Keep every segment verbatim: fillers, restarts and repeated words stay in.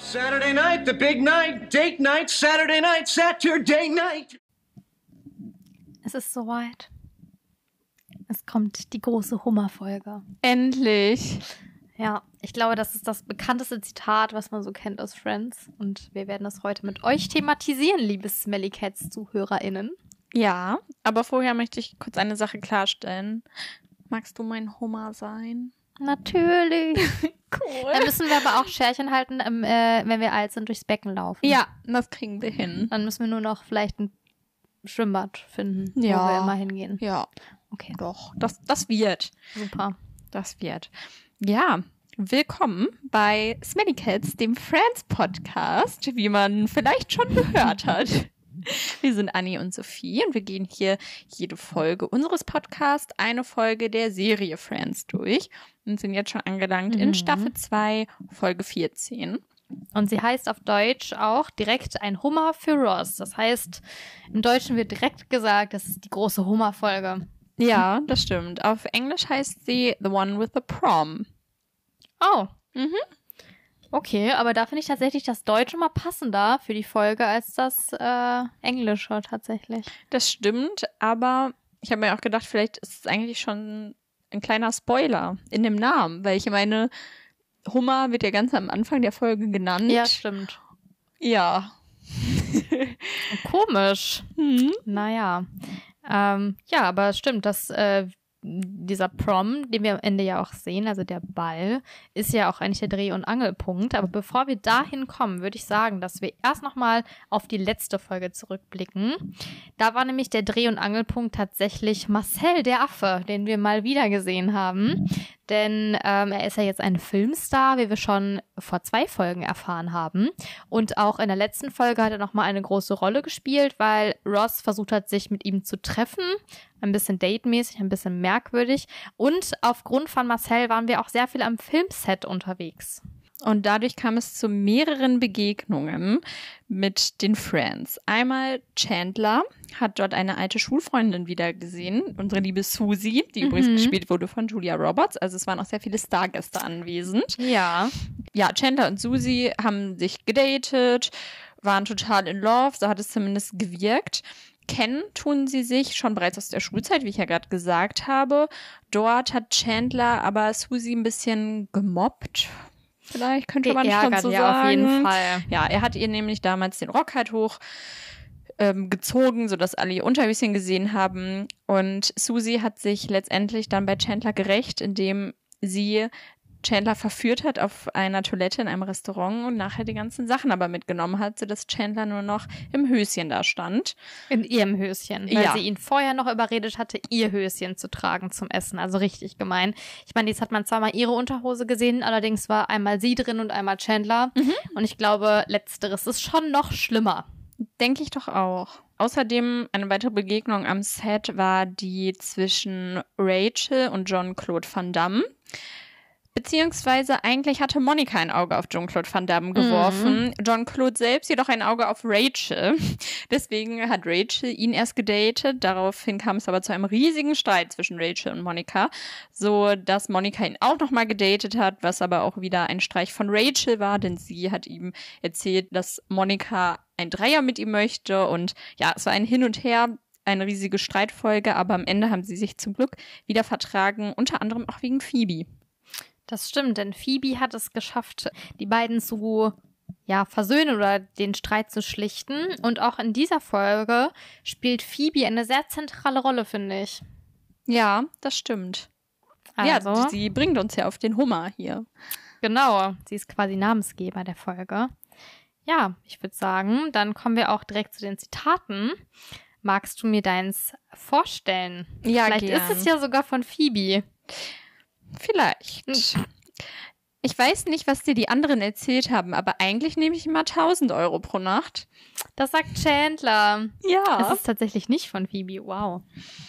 Saturday night, the big night, date night, Saturday night, Saturday night. Es ist soweit. Es kommt die große Hummerfolge. Endlich. Ja, ich glaube, das ist das bekannteste Zitat, was man so kennt aus Friends. Und wir werden das heute mit euch thematisieren, liebe Smelly Cats ZuhörerInnen. Ja, aber vorher möchte ich kurz eine Sache klarstellen. Magst du mein Hummer sein? Natürlich. Cool. Dann müssen wir aber auch Schärchen halten, ähm, äh, wenn wir alt sind, durchs Becken laufen. Ja, das kriegen wir hin. Dann müssen wir nur noch vielleicht ein Schwimmbad finden, Ja. wo wir immer hingehen. Ja, Okay, doch. Das, das wird. super. Das wird. Ja, willkommen bei Smelly Cats, dem Friends-Podcast, wie man vielleicht schon gehört hat. Wir sind Anni und Sophie und wir gehen hier jede Folge unseres Podcasts eine Folge der Serie Friends durch und sind jetzt schon angelangt Mhm. in Staffel zwei, Folge vierzehn. Und sie heißt auf Deutsch auch direkt ein Hummer für Ross. Das heißt, im Deutschen wird direkt gesagt, das ist die große Hummerfolge. Ja, das stimmt. Auf Englisch heißt sie The One with the Prom. Oh. Mhm. Okay, aber da finde ich tatsächlich das Deutsche mal passender für die Folge als das äh, Englische tatsächlich. Das stimmt, aber ich habe mir auch gedacht, vielleicht ist es eigentlich schon ein kleiner Spoiler in dem Namen, weil ich meine, Hummer wird ja ganz am Anfang der Folge genannt. Ja, stimmt. Ja. Komisch. Hm. Naja. Ähm, ja, aber es stimmt, dass äh, dieser Prom, den wir am Ende ja auch sehen, also der Ball, ist ja auch eigentlich der Dreh- und Angelpunkt. Aber bevor wir dahin kommen, würde ich sagen, dass wir erst nochmal auf die letzte Folge zurückblicken. Da war nämlich der Dreh- und Angelpunkt tatsächlich Marcel, der Affe, den wir mal wieder gesehen haben. Denn ähm, er ist ja jetzt ein Filmstar, wie wir schon vor zwei Folgen erfahren haben. Und auch in der letzten Folge hat er nochmal eine große Rolle gespielt, weil Ross versucht hat, sich mit ihm zu treffen. Ein bisschen datemäßig, ein bisschen merkwürdig. Und aufgrund von Marcel waren wir auch sehr viel am Filmset unterwegs. Und dadurch kam es zu mehreren Begegnungen mit den Friends. Einmal Chandler hat dort eine alte Schulfreundin wieder gesehen, unsere liebe Susie, die Mhm. übrigens gespielt wurde von Julia Roberts. Also es waren auch sehr viele Stargäste anwesend. Ja. Ja, Chandler und Susie haben sich gedatet, waren total in Love, so hat es zumindest gewirkt. Kennen tun sie sich schon bereits aus der Schulzeit, wie ich ja gerade gesagt habe. Dort hat Chandler aber Susie ein bisschen gemobbt. Vielleicht könnte man schon Geärgert, so ja, sagen. auf jeden Fall. Ja, er hat ihr nämlich damals den Rock halt hoch ähm, gezogen, sodass alle ihr Unterhöschen gesehen haben. Und Susie hat sich letztendlich dann bei Chandler gerächt, indem sie Chandler verführt hat auf einer Toilette in einem Restaurant und nachher die ganzen Sachen aber mitgenommen hat, sodass Chandler nur noch im Höschen da stand. In ihrem Höschen, weil Ja. sie ihn vorher noch überredet hatte, ihr Höschen zu tragen zum Essen. Also richtig gemein. Ich meine, jetzt hat man zwar mal ihre Unterhose gesehen, allerdings war einmal sie drin und einmal Chandler. Mhm. Und ich glaube, letzteres ist schon noch schlimmer. Denke ich doch auch. Außerdem eine weitere Begegnung am Set war die zwischen Rachel und Jean-Claude Van Damme. Beziehungsweise eigentlich hatte Monica ein Auge auf Jean-Claude Van Damme geworfen, mhm. Jean-Claude selbst jedoch ein Auge auf Rachel. Deswegen hat Rachel ihn erst gedatet. Daraufhin kam es aber zu einem riesigen Streit zwischen Rachel und Monica, so dass Monica ihn auch nochmal gedatet hat, was aber auch wieder ein Streich von Rachel war, denn sie hat ihm erzählt, dass Monica ein Dreier mit ihm möchte. Und ja, es war ein Hin und Her, eine riesige Streitfolge, aber am Ende haben sie sich zum Glück wieder vertragen, unter anderem auch wegen Phoebe. Das stimmt, denn Phoebe hat es geschafft, die beiden zu ja, versöhnen oder den Streit zu schlichten. Und auch in dieser Folge spielt Phoebe eine sehr zentrale Rolle, finde ich. Ja, das stimmt. Also, ja, sie bringt uns ja auf den Hummer hier. Genau, sie ist quasi Namensgeber der Folge. Ja, ich würde sagen, dann kommen wir auch direkt zu den Zitaten. Magst du mir deins vorstellen? Ja, Vielleicht gern. ist es ja sogar von Phoebe. Vielleicht. Ich weiß nicht, was dir die anderen erzählt haben, aber eigentlich nehme ich immer tausend Euro pro Nacht. Das sagt Chandler. Ja. Es ist tatsächlich nicht von Phoebe, wow.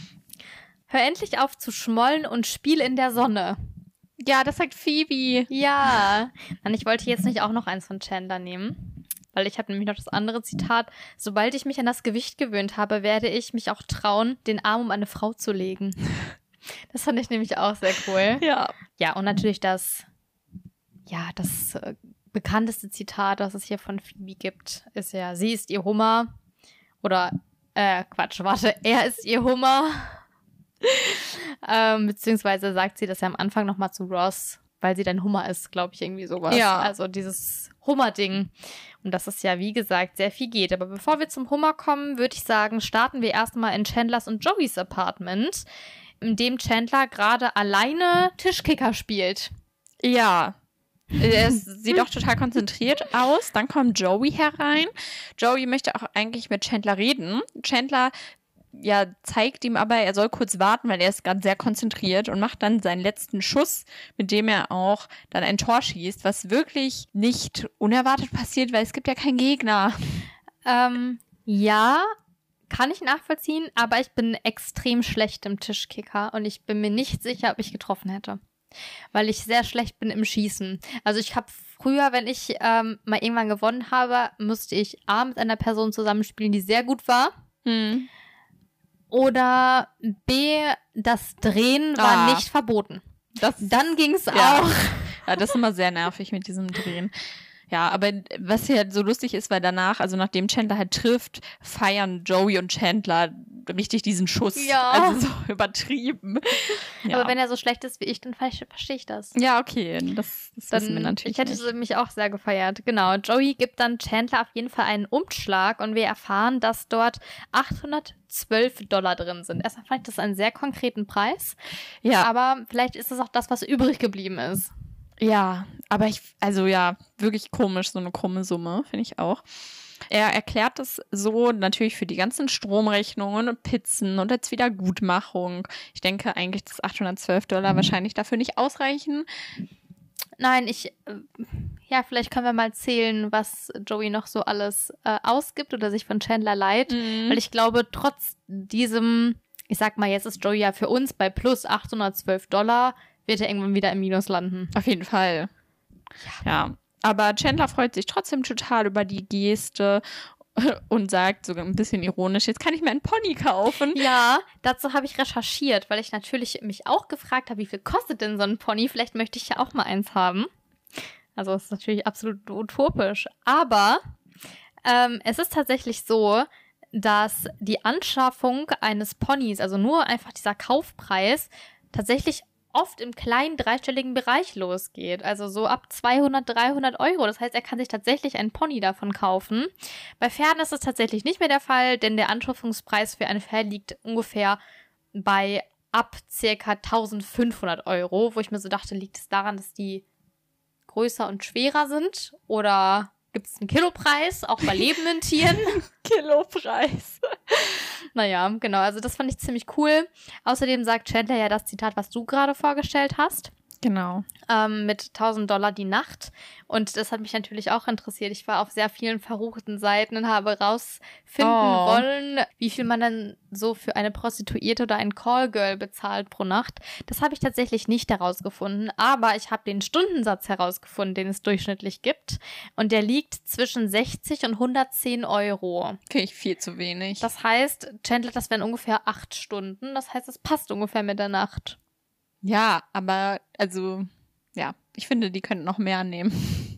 Hör endlich auf zu schmollen und spiel in der Sonne. Ja, das sagt Phoebe. Ja. Dann, ich wollte jetzt nicht auch noch eins von Chandler nehmen, weil ich habe nämlich noch das andere Zitat. Sobald ich mich an das Gewicht gewöhnt habe, werde ich mich auch trauen, den Arm um eine Frau zu legen. Das fand ich nämlich auch sehr cool. Ja. Ja, und natürlich das, ja, das äh, bekannteste Zitat, das es hier von Phoebe gibt, ist ja, sie ist ihr Hummer. Oder, äh, Quatsch, warte, er ist ihr Hummer. ähm, beziehungsweise sagt sie das ja am Anfang nochmal zu Ross, weil sie dann Hummer ist, glaube ich, irgendwie sowas. Ja. Also dieses Hummer-Ding. Und dass es ja, wie gesagt, sehr viel geht. Aber bevor wir zum Hummer kommen, würde ich sagen, starten wir erstmal in Chandlers und Joeys Apartment, in dem Chandler gerade alleine Tischkicker spielt. Ja. Er sieht doch total konzentriert aus. Dann kommt Joey herein. Joey möchte auch eigentlich mit Chandler reden. Chandler ja, zeigt ihm aber, er soll kurz warten, weil er ist gerade sehr konzentriert und macht dann seinen letzten Schuss, mit dem er auch dann ein Tor schießt, was wirklich nicht unerwartet passiert, weil es gibt ja keinen Gegner. Ähm, ja, kann ich nachvollziehen, aber ich bin extrem schlecht im Tischkicker und ich bin mir nicht sicher, ob ich getroffen hätte. Weil ich sehr schlecht bin im Schießen. Also ich habe früher, wenn ich ähm, mal irgendwann gewonnen habe, musste ich A, mit einer Person zusammenspielen, die sehr gut war. Hm. Oder B, das Drehen war Ah. nicht verboten. Das, Dann ging es ja. auch. Ja, das ist immer sehr nervig mit diesem Drehen. Ja, aber was hier halt so lustig ist, weil danach, also nachdem Chandler halt trifft, feiern Joey und Chandler richtig diesen Schuss. Ja. Also so übertrieben. Ja. Aber wenn er so schlecht ist wie ich, dann verstehe ich das. Ja, okay, das, das Dann, wissen wir natürlich ich hätte nicht. es mich auch sehr gefeiert. Genau, Joey gibt dann Chandler auf jeden Fall einen Umschlag und wir erfahren, dass dort achthundertzwölf Dollar drin sind. Erstmal fand ich das einen sehr konkreten Preis, Ja, aber vielleicht ist es auch das, was übrig geblieben ist. ja, aber ich, also ja, wirklich komisch, so eine krumme Summe, finde ich auch. Er erklärt es so natürlich für die ganzen Stromrechnungen und Pizzen und als Wiedergutmachung. Ich denke eigentlich, dass achthundertzwölf Dollar wahrscheinlich dafür nicht ausreichen. Nein, ich, äh, ja, vielleicht können wir mal zählen, was Joey noch so alles äh, ausgibt oder sich von Chandler leiht, Mhm. weil ich glaube, trotz diesem, ich sag mal, jetzt ist Joey ja für uns bei plus achthundertzwölf Dollar, wird er irgendwann wieder im Minus landen. Auf jeden Fall. Ja. Aber Chandler freut sich trotzdem total über die Geste und sagt sogar ein bisschen ironisch, jetzt kann ich mir einen Pony kaufen. Ja, dazu habe ich recherchiert, weil ich natürlich mich auch gefragt habe, wie viel kostet denn so ein Pony? Vielleicht möchte ich ja auch mal eins haben. Also es ist natürlich absolut utopisch. Aber ähm, es ist tatsächlich so, dass die Anschaffung eines Ponys, also nur einfach dieser Kaufpreis, tatsächlich oft im kleinen dreistelligen Bereich losgeht. Also so ab zweihundert, dreihundert Euro. Das heißt, er kann sich tatsächlich einen Pony davon kaufen. Bei Pferden ist es tatsächlich nicht mehr der Fall, denn der Anschaffungspreis für ein Pferd liegt ungefähr bei ab circa eintausendfünfhundert Euro, wo ich mir so dachte, liegt es daran, dass die größer und schwerer sind? Oder gibt es einen Kilopreis, auch bei lebenden Tieren? Kilopreis. Naja, genau, also das fand ich ziemlich cool. Außerdem sagt Chandler ja das Zitat, was du gerade vorgestellt hast, Genau. ähm, mit tausend Dollar die Nacht. Und das hat mich natürlich auch interessiert. Ich war auf sehr vielen verruchten Seiten und habe rausfinden Oh. wollen, wie viel man dann so für eine Prostituierte oder ein Callgirl bezahlt pro Nacht. Das habe ich tatsächlich nicht herausgefunden, aber ich habe den Stundensatz herausgefunden, den es durchschnittlich gibt. Und der liegt zwischen sechzig und hundertzehn Euro. Finde ich viel zu wenig. Das heißt, Chandler, das wären ungefähr acht Stunden. Das heißt, es passt ungefähr mit der Nacht. Ja, aber also, ja, ich finde, die könnten noch mehr nehmen.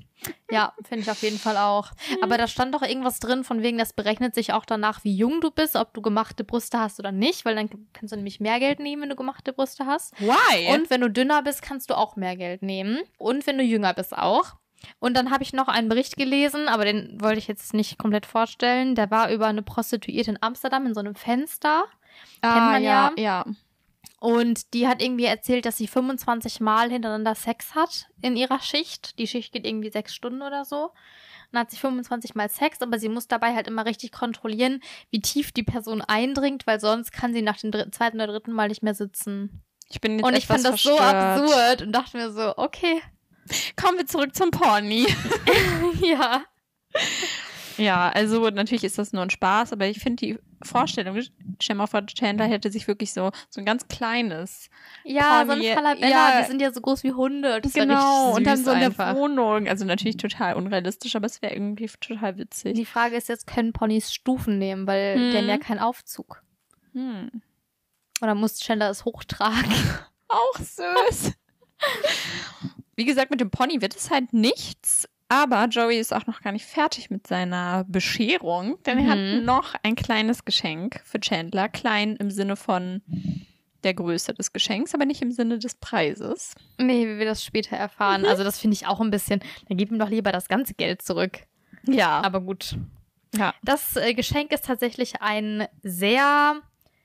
Ja, finde ich auf jeden Fall auch. Aber da stand doch irgendwas drin, von wegen, das berechnet sich auch danach, wie jung du bist, ob du gemachte Brüste hast oder nicht, weil dann kannst du nämlich mehr Geld nehmen, wenn du gemachte Brüste hast. Why? Und wenn du dünner bist, kannst du auch mehr Geld nehmen. Und wenn du jünger bist auch. Und dann habe ich noch einen Bericht gelesen, aber den wollte ich jetzt nicht komplett vorstellen. Der war über eine Prostituierte in Amsterdam in so einem Fenster. ah, kennt man ja, ja. ja. Und die hat irgendwie erzählt, dass sie fünfundzwanzig Mal hintereinander Sex hat in ihrer Schicht. Die Schicht geht irgendwie sechs Stunden oder so. Und dann hat sie fünfundzwanzig Mal Sex, aber sie muss dabei halt immer richtig kontrollieren, wie tief die Person eindringt, weil sonst kann sie nach dem dritten, zweiten oder dritten Mal nicht mehr sitzen. Ich bin jetzt Und ich etwas fand das so verstört. absurd und dachte mir so, okay, Kommen wir zurück zum Pony. ja. Ja, also natürlich ist das nur ein Spaß, aber ich finde die Vorstellung, stell mal vor, Chandler hätte sich wirklich so, so ein ganz kleines Ja, so Pony. ein Falabella, Ja. die sind ja so groß wie Hunde. Das wär Genau, richtig und dann süß so in der einfach. Wohnung. Also natürlich total unrealistisch, aber es wäre irgendwie total witzig. Die Frage ist jetzt, können Ponys Stufen nehmen, weil Hm. die haben ja keinen Aufzug. Hm. Oder muss Chandler es hochtragen? Auch süß. Wie gesagt, mit dem Pony wird es halt nichts, Aber Joey ist auch noch gar nicht fertig mit seiner Bescherung, denn Mhm. er hat noch ein kleines Geschenk für Chandler. Klein im Sinne von der Größe des Geschenks, aber nicht im Sinne des Preises. Nee, wie wir das später erfahren. Also das finde ich auch ein bisschen, dann gib ihm doch lieber das ganze Geld zurück. Ja. Aber gut. ja. Das äh, Geschenk ist tatsächlich ein sehr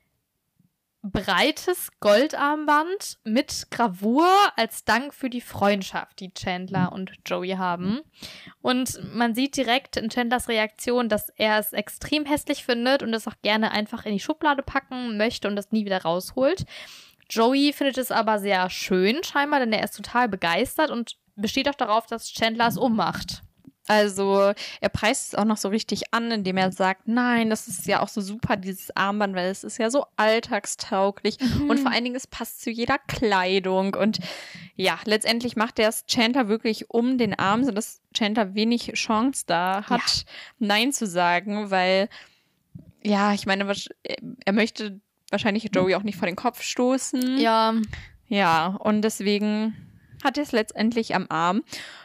breites Goldarmband mit Gravur als Dank für die Freundschaft, die Chandler und Joey haben. Und man sieht direkt in Chandlers Reaktion, dass er es extrem hässlich findet und es auch gerne einfach in die Schublade packen möchte und das nie wieder rausholt. Joey findet es aber sehr schön scheinbar, denn er ist total begeistert und besteht auch darauf, dass Chandler es ummacht. Also er preist es auch noch so richtig an, indem er sagt, nein, das ist ja auch so super, dieses Armband, weil es ist ja so alltagstauglich Mhm. und vor allen Dingen, es passt zu jeder Kleidung. Und ja, letztendlich macht er es Chandler wirklich um den Arm, sodass Chandler wenig Chance da hat, Nein zu sagen, weil, ja, ich meine, wasch- er möchte wahrscheinlich Joey auch nicht vor den Kopf stoßen. Ja, Ja, und deswegen hat er es letztendlich am Arm.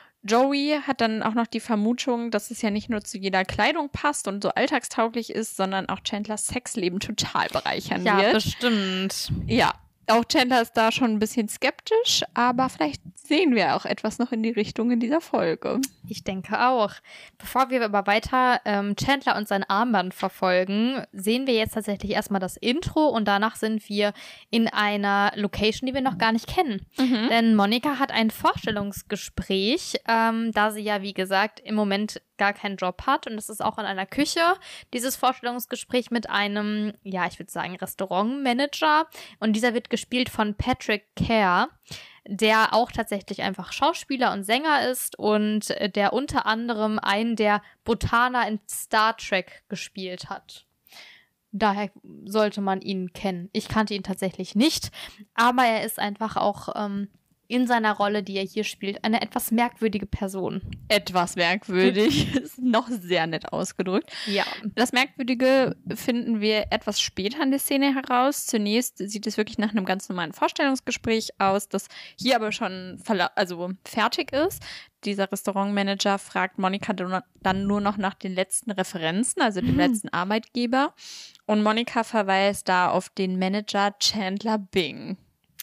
Joey hat dann auch noch die Vermutung, dass es ja nicht nur zu jeder Kleidung passt und so alltagstauglich ist, sondern auch Chandlers Sexleben total bereichern ja, wird. bestimmt. Ja, auch Chandler ist da schon ein bisschen skeptisch, aber vielleicht sehen wir auch etwas noch in die Richtung in dieser Folge. Ich denke auch. Bevor wir aber weiter ähm, Chandler und sein Armband verfolgen, sehen wir jetzt tatsächlich erstmal das Intro und danach sind wir in einer Location, die wir noch gar nicht kennen. Mhm. Denn Monica hat ein Vorstellungsgespräch, ähm, da sie ja, wie gesagt, im Moment gar keinen Job hat. Und das ist auch in einer Küche, dieses Vorstellungsgespräch mit einem, ja, ich würde sagen, Restaurantmanager. Und dieser wird gespielt von Patrick Kerr, der auch tatsächlich einfach Schauspieler und Sänger ist und äh, der unter anderem einen der Botaner in Star Trek gespielt hat. Daher sollte man ihn kennen. Ich kannte ihn tatsächlich nicht, aber er ist einfach auch ähm, in seiner Rolle, die er hier spielt, eine etwas merkwürdige Person. Etwas merkwürdig, ist noch sehr nett ausgedrückt. Ja. Das Merkwürdige finden wir etwas später in der Szene heraus. Zunächst sieht es wirklich nach einem ganz normalen Vorstellungsgespräch aus, das hier aber schon verla- also fertig ist. Dieser Restaurantmanager fragt Monica dann nur noch nach den letzten Referenzen, also dem Mhm. letzten Arbeitgeber. Und Monica verweist da auf den Manager Chandler Bing.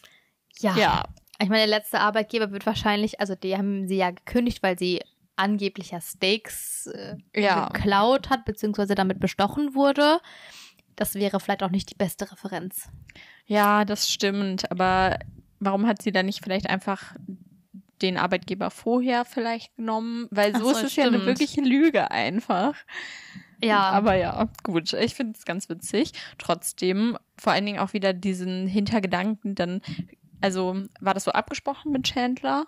Ja. Ja, Ich meine, der letzte Arbeitgeber wird wahrscheinlich, also die haben sie ja gekündigt, weil sie angeblich ja Steaks äh, Ja. geklaut hat, beziehungsweise damit bestochen wurde. Das wäre vielleicht auch nicht die beste Referenz. ja, das stimmt. Aber warum hat sie dann nicht vielleicht einfach den Arbeitgeber vorher vielleicht genommen? Weil so Ach so, ist es ja eine stimmt. wirkliche Lüge einfach. Ja, Aber ja, gut. Ich finde es ganz witzig. Trotzdem, vor allen Dingen auch wieder diesen Hintergedanken dann, also war das so abgesprochen mit Chandler?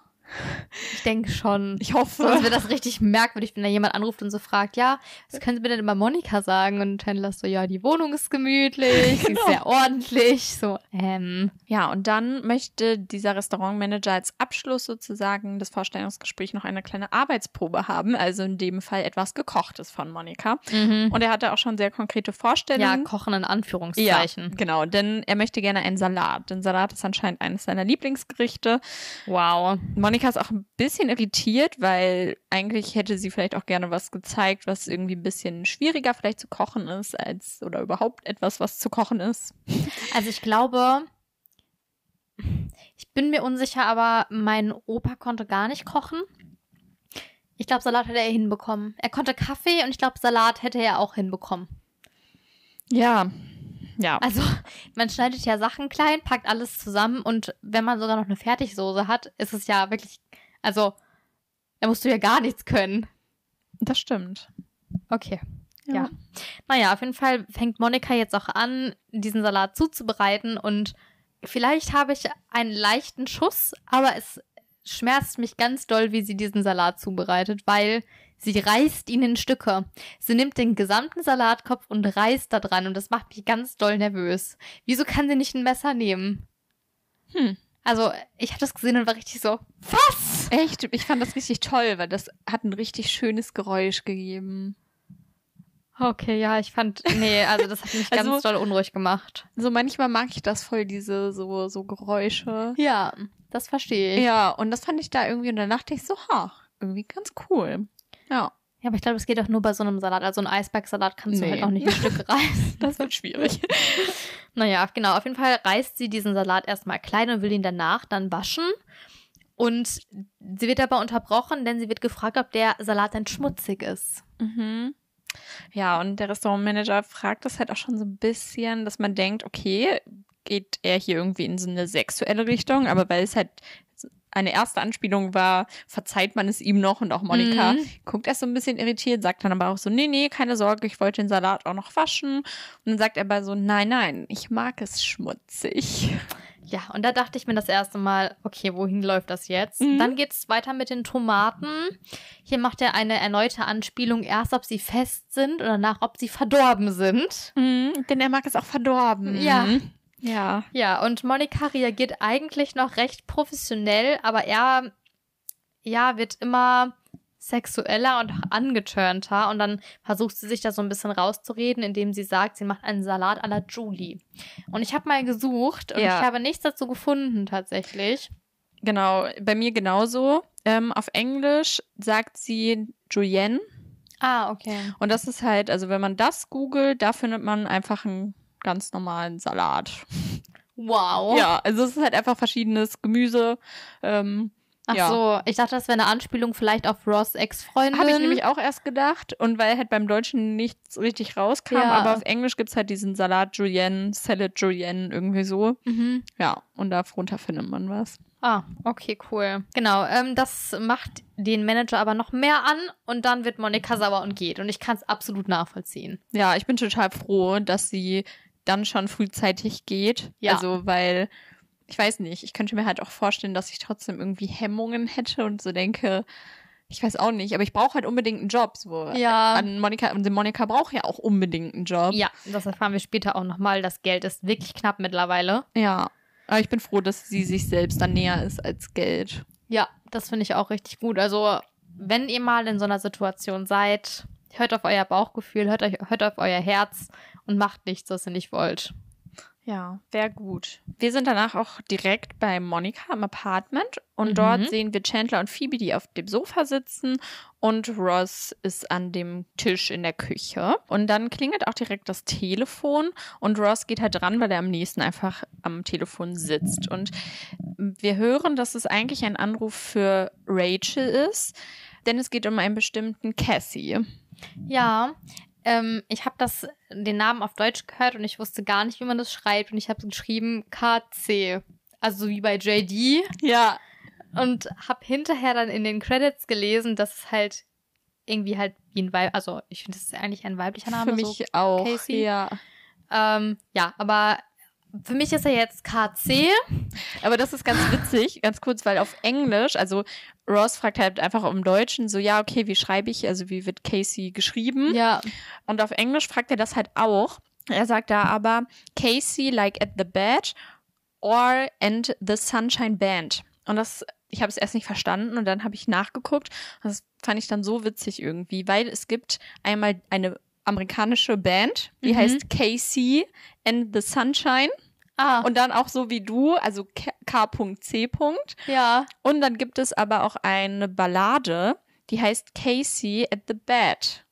ich denke schon. Ich hoffe. Sonst wäre das richtig merkwürdig, wenn da jemand anruft und so fragt, ja, was können Sie mir denn über Monika sagen? Und Chandler ist so, ja, die Wohnung ist gemütlich, sie Genau. ist sehr ordentlich. So, ähm, Ja, und dann möchte dieser Restaurantmanager als Abschluss sozusagen des Vorstellungsgesprächs noch eine kleine Arbeitsprobe haben, also in dem Fall etwas Gekochtes von Monika. mhm. Und er hatte auch schon sehr konkrete ja, Vorstellungen. kochen in Ja, Anführungszeichen. genau, denn er möchte gerne einen Salat. Denn Salat ist anscheinend eines seiner Lieblingsgerichte. Wow. Monika ist auch ein bisschen irritiert, weil eigentlich hätte sie vielleicht auch gerne was gezeigt, was irgendwie ein bisschen schwieriger vielleicht zu kochen ist, als oder überhaupt etwas, was zu kochen ist. Also ich glaube, ich bin mir unsicher, aber mein Opa konnte gar nicht kochen. Ich glaube, Salat hätte er hinbekommen. Er konnte Kaffee und ich glaube, Salat hätte er auch hinbekommen. Ja, ja. Also man schneidet ja Sachen klein, packt alles zusammen und wenn man sogar noch eine Fertigsoße hat, ist es ja wirklich, also da musst du ja gar nichts können. Das stimmt. Okay. Ja. Naja, auf jeden Fall fängt Monika jetzt auch an, diesen Salat zuzubereiten und vielleicht habe ich einen leichten Schuss, aber es schmerzt mich ganz doll, wie sie diesen Salat zubereitet, weil sie reißt ihn in Stücke. Sie nimmt den gesamten Salatkopf und reißt da dran und das macht mich ganz doll nervös. Wieso kann sie nicht ein Messer nehmen? Hm. Also, ich habe das gesehen und war richtig so, was? Echt? Ich fand das richtig toll, weil das hat ein richtig schönes Geräusch gegeben. Okay, ja, ich fand, nee, also das hat mich Also- ganz doll unruhig gemacht. So manchmal mag ich das voll, diese so, so Geräusche. Ja, das verstehe ich. Ja, und das fand ich da irgendwie und danach dachte ich so, ha, irgendwie ganz cool. Ja. Ja, aber ich glaube, es geht auch nur bei so einem Salat. Also ein Eisbergsalat kannst Nee. du halt auch nicht ein Stück reißen. Das wird schwierig. Naja, genau. Auf jeden Fall reißt sie diesen Salat erstmal klein und will ihn danach dann waschen. Und sie wird aber unterbrochen, denn sie wird gefragt, ob der Salat dann schmutzig ist. Mhm. Ja, und der Restaurantmanager fragt das halt auch schon so ein bisschen, dass man denkt, okay, geht er hier irgendwie in so eine sexuelle Richtung, aber weil es halt eine erste Anspielung war, verzeiht man es ihm noch und auch Monika Mhm. guckt erst so ein bisschen irritiert, sagt dann aber auch so, nee, nee, keine Sorge, ich wollte den Salat auch noch waschen. Und dann sagt er aber so, nein, nein, ich mag es schmutzig. Ja, und da dachte ich mir das erste Mal, okay, wohin läuft das jetzt? Mhm. Dann geht's weiter mit den Tomaten. Hier macht er eine erneute Anspielung, erst ob sie fest sind und danach, ob sie verdorben sind. Mhm, denn er mag es auch verdorben. Ja. Ja. Ja, und Monika reagiert eigentlich noch recht professionell, aber er, ja, wird immer sexueller und angeturnter und dann versucht sie sich da so ein bisschen rauszureden, indem sie sagt, sie macht einen Salat à la Julie. Und ich habe mal gesucht und Ja. ich habe nichts dazu gefunden tatsächlich. Genau, bei mir genauso. Ähm, auf Englisch sagt sie Julienne. Ah, okay. Und das ist halt, also wenn man das googelt, da findet man einfach einen ganz normalen Salat. Wow. Ja, also es ist halt einfach verschiedenes Gemüse. Ähm, Ach ja. so, ich dachte, das wäre eine Anspielung vielleicht auf Ross' Ex-Freundin. Habe ich nämlich auch erst gedacht. Und weil halt beim Deutschen nichts richtig rauskam, Ja. aber auf Englisch gibt es halt diesen Salat Julienne, Salad Julienne, irgendwie so. Mhm. Ja, und darunter findet man was. Ah, okay, cool. Genau, ähm, das macht den Manager aber noch mehr an und dann wird Monika sauer und geht. Und ich kann es absolut nachvollziehen. Ja, ich bin total froh, dass sie dann schon frühzeitig geht. Ja. Also, weil, ich weiß nicht, ich könnte mir halt auch vorstellen, dass ich trotzdem irgendwie Hemmungen hätte und so denke, ich weiß auch nicht, aber ich brauche halt unbedingt einen Job. So. Ja. An Monika, und Monika braucht ja auch unbedingt einen Job. Ja, das erfahren wir später auch nochmal. Das Geld ist wirklich knapp mittlerweile. Ja. Aber ich bin froh, dass sie sich selbst dann näher ist als Geld. Ja, das finde ich auch richtig gut. Also, wenn ihr mal in so einer Situation seid, hört auf euer Bauchgefühl, hört, euch, hört auf euer Herz und macht nichts, was ihr nicht wollt. Ja, wäre gut. Wir sind danach auch direkt bei Monika im Apartment und Mhm. dort sehen wir Chandler und Phoebe, die auf dem Sofa sitzen und Ross ist an dem Tisch in der Küche. Und dann klingelt auch direkt das Telefon und Ross geht halt dran, weil er am nächsten einfach am Telefon sitzt. Und wir hören, dass es eigentlich ein Anruf für Rachel ist, denn es geht um einen bestimmten Cassie. Ja, ähm, ich habe das den Namen auf Deutsch gehört und ich wusste gar nicht, wie man das schreibt. Und ich habe geschrieben K C, also wie bei J D. Ja. Und habe hinterher dann in den Credits gelesen, dass es halt irgendwie halt wie ein Weib, also ich finde, das ist eigentlich ein weiblicher Name. Für mich so auch. Casey. Ja. Ähm, ja, aber für mich ist er jetzt K C. Aber das ist ganz witzig, ganz kurz, weil auf Englisch, also Ross fragt halt einfach im Deutschen so, ja, okay, wie schreibe ich, also wie wird Casey geschrieben? Ja. Und auf Englisch fragt er das halt auch. Er sagt da aber Casey like at the bed or and the Sunshine Band. Und das, ich habe es erst nicht verstanden und dann habe ich nachgeguckt. Das fand ich dann so witzig irgendwie, weil es gibt einmal eine amerikanische Band, die Mhm. heißt Casey and the Sunshine. Ah, Und dann auch so wie du, also K C. ja. Und dann gibt es aber auch eine Ballade, die heißt Casey at the Bed.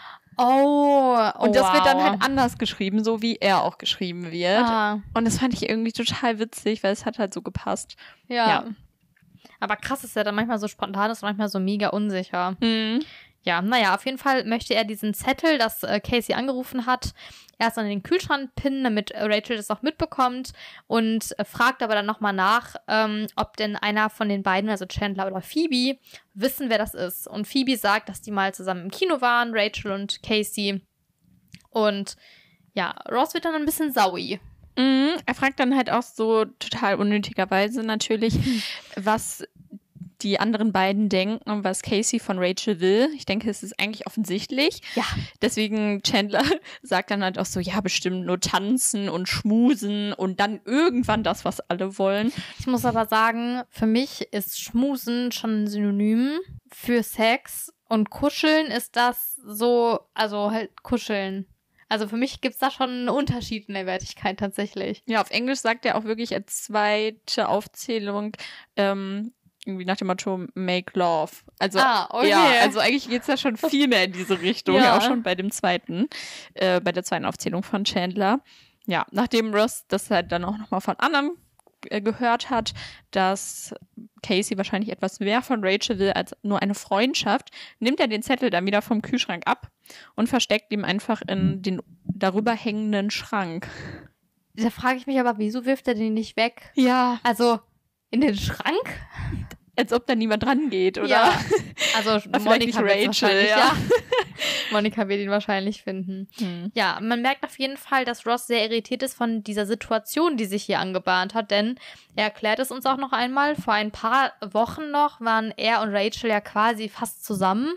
Oh, oh Und das wird dann wow. halt anders geschrieben, so wie er auch geschrieben wird. Ah, Und das fand ich irgendwie total witzig, weil es hat halt so gepasst. ja. Ja. Aber krass ist ja dann manchmal so spontan ist, manchmal so mega unsicher. Mhm. Ja, naja, auf jeden Fall möchte er diesen Zettel, das äh, Casey angerufen hat, erst an den Kühlschrank pinnen, damit äh, Rachel das auch mitbekommt und äh, fragt aber dann nochmal nach, ähm, ob denn einer von den beiden, also Chandler oder Phoebe, wissen, wer das ist. Und Phoebe sagt, dass die mal zusammen im Kino waren, Rachel und Casey. Und ja, Ross wird dann ein bisschen saui. Mhm. Er fragt dann halt auch so total unnötigerweise natürlich, was die anderen beiden denken und was Casey von Rachel will. Ich denke, es ist eigentlich offensichtlich. Ja. Deswegen Chandler sagt dann halt auch so, ja, bestimmt nur tanzen und schmusen und dann irgendwann das, was alle wollen. Ich muss aber sagen, für mich ist Schmusen schon ein Synonym für Sex und Kuscheln ist das so, also halt Kuscheln. Also für mich gibt's da schon einen Unterschied in der Wertigkeit tatsächlich. Ja, auf Englisch sagt er auch wirklich als zweite Aufzählung, ähm, irgendwie nach dem Motto Make Love. Also, Ah, okay. ja, also eigentlich geht es ja schon viel mehr in diese Richtung, Ja. auch schon bei dem zweiten, äh, bei der zweiten Aufzählung von Chandler. Ja, nachdem Ross das halt dann auch nochmal von anderen äh, gehört hat, dass Casey wahrscheinlich etwas mehr von Rachel will als nur eine Freundschaft, nimmt er den Zettel dann wieder vom Kühlschrank ab und versteckt ihn einfach in den darüber hängenden Schrank. Da frage ich mich aber, wieso wirft er den nicht weg? Ja, Also, in den Schrank? als ob da niemand dran geht, oder? Ja. Also, Oder vielleicht Monika nicht wird Rachel, wahrscheinlich, ja. ja. Monika wird ihn wahrscheinlich finden. Hm. Ja, man merkt auf jeden Fall, dass Ross sehr irritiert ist von dieser Situation, die sich hier angebahnt hat, denn er erklärt es uns auch noch einmal. Vor ein paar Wochen noch waren er und Rachel ja quasi fast zusammen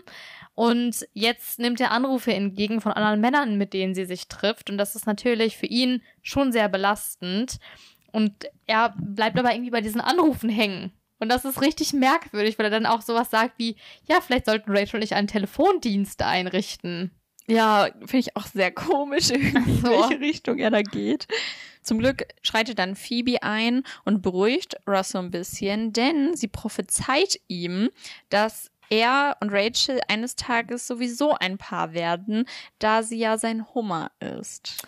und jetzt nimmt er Anrufe entgegen von anderen Männern, mit denen sie sich trifft und das ist natürlich für ihn schon sehr belastend und er bleibt aber irgendwie bei diesen Anrufen hängen. Und das ist richtig merkwürdig, weil er dann auch sowas sagt wie, ja, vielleicht sollten Rachel und ich einen Telefondienst einrichten. Ja, finde ich auch sehr komisch, irgendwie, in So. welche Richtung er da geht. Zum Glück schreitet dann Phoebe ein und beruhigt Ross so ein bisschen, denn sie prophezeit ihm, dass er und Rachel eines Tages sowieso ein Paar werden, da sie ja sein Hummer ist.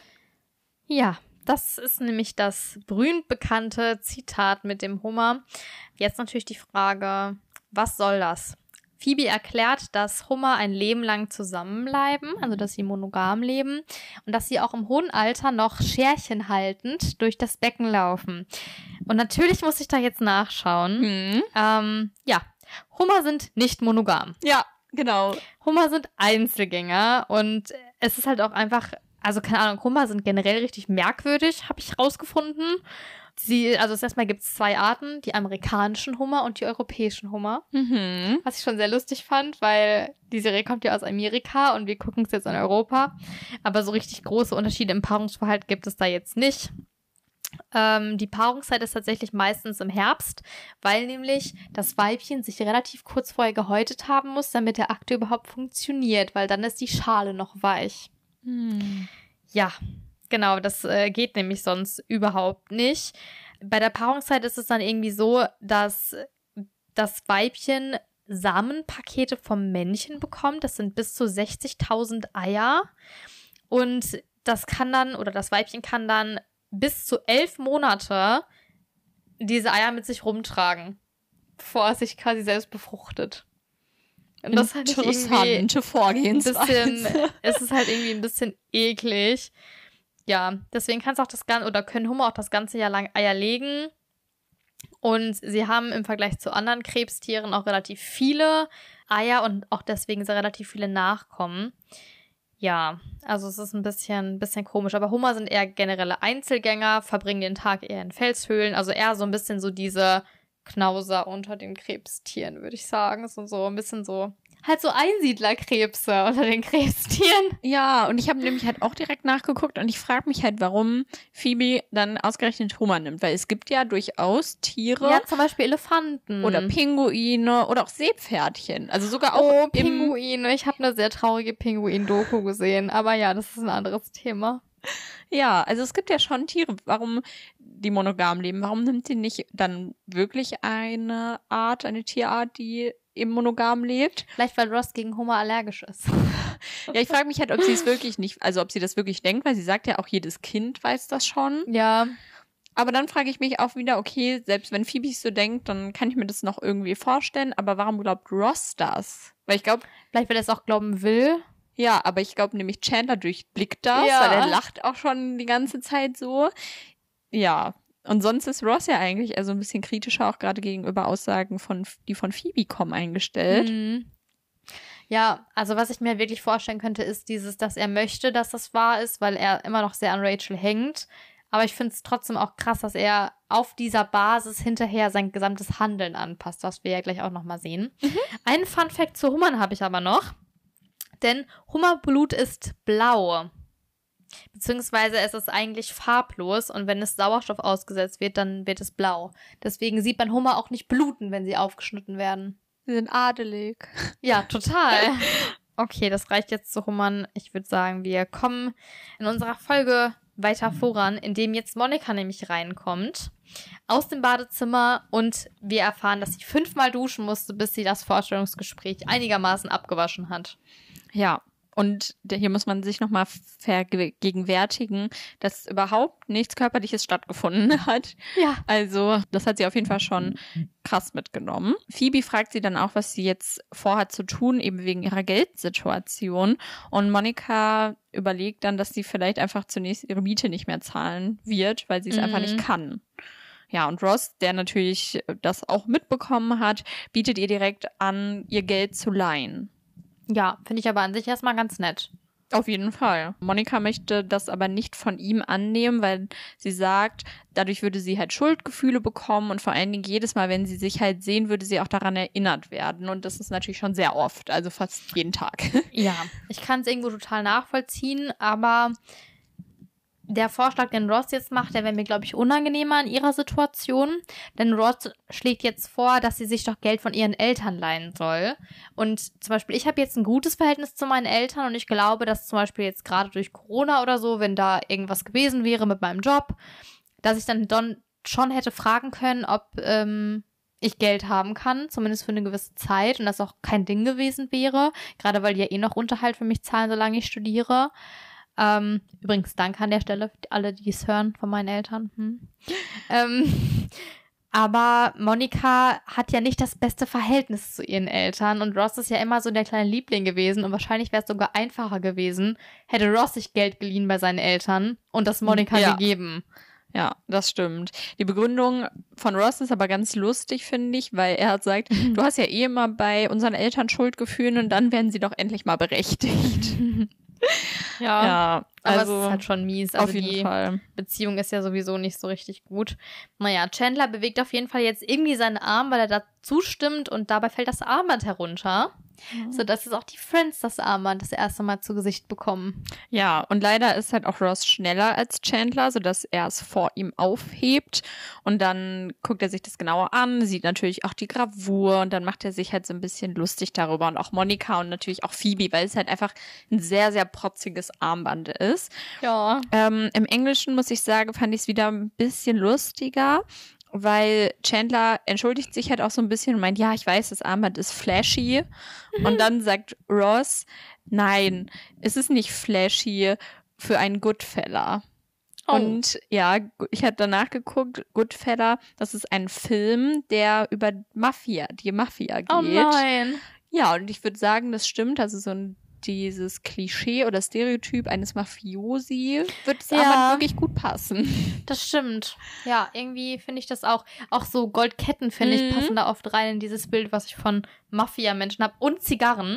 Ja, das ist nämlich das berühmt bekannte Zitat mit dem Hummer. Jetzt natürlich die Frage, was soll das? Phoebe erklärt, dass Hummer ein Leben lang zusammenbleiben, also dass sie monogam leben und dass sie auch im hohen Alter noch Schärchen haltend durch das Becken laufen. Und natürlich muss ich da jetzt nachschauen. Hm. Ähm, ja, Hummer sind nicht monogam. Ja, genau. Hummer sind Einzelgänger und es ist halt auch einfach, also keine Ahnung, Hummer sind generell richtig merkwürdig, habe ich rausgefunden. Sie, also erstmal gibt es zwei Arten, die amerikanischen Hummer und die europäischen Hummer. Mhm. Was ich schon sehr lustig fand, weil die Serie kommt ja aus Amerika und wir gucken es jetzt in Europa. Aber so richtig große Unterschiede im Paarungsverhalten gibt es da jetzt nicht. Ähm, die Paarungszeit ist tatsächlich meistens im Herbst, weil nämlich das Weibchen sich relativ kurz vorher gehäutet haben muss, damit der Akt überhaupt funktioniert, weil dann ist die Schale noch weich. Hm. Ja, genau, das äh, geht nämlich sonst überhaupt nicht. Bei der Paarungszeit ist es dann irgendwie so, dass das Weibchen Samenpakete vom Männchen bekommt. Das sind bis zu sechzigtausend Eier. Und das kann dann, oder das Weibchen kann dann bis zu elf Monate diese Eier mit sich rumtragen, bevor es sich quasi selbst befruchtet. Und das halt irgendwie Interessante ein Vorgehensweise. bisschen, es ist halt irgendwie ein bisschen eklig. Ja, deswegen kann es auch das ganze, oder können Hummer auch das ganze Jahr lang Eier legen. Und sie haben im Vergleich zu anderen Krebstieren auch relativ viele Eier und auch deswegen sehr relativ viele Nachkommen. Ja, also es ist ein bisschen, bisschen komisch. Aber Hummer sind eher generelle Einzelgänger, verbringen den Tag eher in Felshöhlen. Also eher so ein bisschen so diese Knauser unter den Krebstieren, würde ich sagen. So, so ein bisschen so, halt so Einsiedlerkrebse unter den Krebstieren. Ja, und ich habe nämlich halt auch direkt nachgeguckt und ich frage mich halt, warum Phoebe dann ausgerechnet Hummer nimmt. Weil es gibt ja durchaus Tiere Ja, zum Beispiel Elefanten. oder Pinguine oder auch Seepferdchen. Also sogar auch Oh, im... Pinguine. Ich habe eine sehr traurige Pinguin-Doku gesehen. Aber ja, das ist ein anderes Thema. Ja, also es gibt ja schon Tiere, warum die monogam leben. Warum nimmt sie nicht dann wirklich eine Art, eine Tierart, die im monogam lebt? Vielleicht, weil Ross gegen Hummer allergisch ist. Ja, ich frage mich halt, ob sie es wirklich nicht, also ob sie das wirklich denkt, weil sie sagt ja auch, jedes Kind weiß das schon. Ja. Aber dann frage ich mich auch wieder, okay, selbst wenn Phoebe es so denkt, dann kann ich mir das noch irgendwie vorstellen, aber warum glaubt Ross das? Weil ich glaube, Vielleicht, weil er es auch glauben will. ja, aber ich glaube nämlich Chandler durchblickt das, Ja. weil er lacht auch schon die ganze Zeit so. Ja, und sonst ist Ross ja eigentlich also ein bisschen kritischer auch gerade gegenüber Aussagen, von die von Phoebe kommen, eingestellt. Mhm. Ja, also was ich mir wirklich vorstellen könnte, ist dieses, dass er möchte, dass das wahr ist, weil er immer noch sehr an Rachel hängt. Aber ich finde es trotzdem auch krass, dass er auf dieser Basis hinterher sein gesamtes Handeln anpasst, was wir ja gleich auch nochmal sehen. Mhm. Einen Funfact zu Hummern habe ich aber noch. Denn Hummerblut ist blau. Beziehungsweise es ist eigentlich farblos und wenn es Sauerstoff ausgesetzt wird, dann wird es blau. Deswegen sieht man Hummer auch nicht bluten, wenn sie aufgeschnitten werden. Sie sind adelig. Ja, total. Okay, das reicht jetzt zu Hummern. Ich würde sagen, wir kommen in unserer Folge weiter voran, indem jetzt Monica nämlich reinkommt aus dem Badezimmer und wir erfahren, dass sie fünfmal duschen musste, bis sie das Vorstellungsgespräch einigermaßen abgewaschen hat. Ja, und hier muss man sich nochmal vergegenwärtigen, dass überhaupt nichts Körperliches stattgefunden hat. Ja. Also das hat sie auf jeden Fall schon krass mitgenommen. Phoebe fragt sie dann auch, was sie jetzt vorhat zu tun, eben wegen ihrer Geldsituation. Und Monica überlegt dann, dass sie vielleicht einfach zunächst ihre Miete nicht mehr zahlen wird, weil sie es Mhm. einfach nicht kann. Ja, und Ross, der natürlich das auch mitbekommen hat, bietet ihr direkt an, ihr Geld zu leihen. Ja, finde ich aber an sich erstmal ganz nett. Auf jeden Fall. Monica möchte das aber nicht von ihm annehmen, weil sie sagt, dadurch würde sie halt Schuldgefühle bekommen und vor allen Dingen jedes Mal, wenn sie sich halt sehen, würde sie auch daran erinnert werden. Und das ist natürlich schon sehr oft, also fast jeden Tag. Ja, ich kann es irgendwo total nachvollziehen, aber der Vorschlag, den Ross jetzt macht, der wäre mir, glaube ich, unangenehmer in ihrer Situation. Denn Ross schlägt jetzt vor, dass sie sich doch Geld von ihren Eltern leihen soll. Und zum Beispiel, ich habe jetzt ein gutes Verhältnis zu meinen Eltern und ich glaube, dass zum Beispiel jetzt gerade durch Corona oder so, wenn da irgendwas gewesen wäre mit meinem Job, dass ich dann don- schon hätte fragen können, ob ähm, ich Geld haben kann, zumindest für eine gewisse Zeit und das auch kein Ding gewesen wäre. Gerade weil die ja eh noch Unterhalt für mich zahlen, solange ich studiere. Ähm, übrigens, danke an der Stelle für alle, die es hören von meinen Eltern. Hm. ähm, aber Monica hat ja nicht das beste Verhältnis zu ihren Eltern und Ross ist ja immer so der kleine Liebling gewesen und wahrscheinlich wäre es sogar einfacher gewesen, hätte Ross sich Geld geliehen bei seinen Eltern und das Monica Ja. gegeben. Ja, das stimmt. Die Begründung von Ross ist aber ganz lustig, finde ich, weil er hat gesagt, du hast ja eh immer bei unseren Eltern Schuldgefühle und dann werden sie doch endlich mal berechtigt. Ja, Ja, aber also es ist halt schon mies. Also auf jeden die Fall. Beziehung ist ja sowieso nicht so richtig gut. Naja, Chandler bewegt auf jeden Fall jetzt irgendwie seinen Arm, weil er da zustimmt und dabei fällt das Armband herunter. Mhm. Sodass es auch die Friends das Armband das erste Mal zu Gesicht bekommen. Ja, und leider ist halt auch Ross schneller als Chandler, sodass er es vor ihm aufhebt und dann guckt er sich das genauer an, sieht natürlich auch die Gravur und dann macht er sich halt so ein bisschen lustig darüber und auch Monica und natürlich auch Phoebe, weil es halt einfach ein sehr, sehr protziges Armband ist. Ja. Ähm, im Englischen, muss ich sagen, fand ich es wieder ein bisschen lustiger, weil Chandler entschuldigt sich halt auch so ein bisschen und meint, ja, ich weiß, das Armband ist flashy. Und dann sagt Ross, nein, es ist nicht flashy für einen Goodfella. Oh. Und ja, ich habe danach geguckt, Goodfella, das ist ein Film, der über Mafia, die Mafia geht. Oh nein. Ja, und ich würde sagen, das stimmt, also so ein dieses Klischee oder Stereotyp eines Mafiosi wird es Ja. aber wirklich gut passen. Das stimmt. Ja, irgendwie finde ich das auch. Auch so Goldketten, finde ich, Mhm. passen da oft rein in dieses Bild, was ich von Mafia-Menschen habe. Und Zigarren.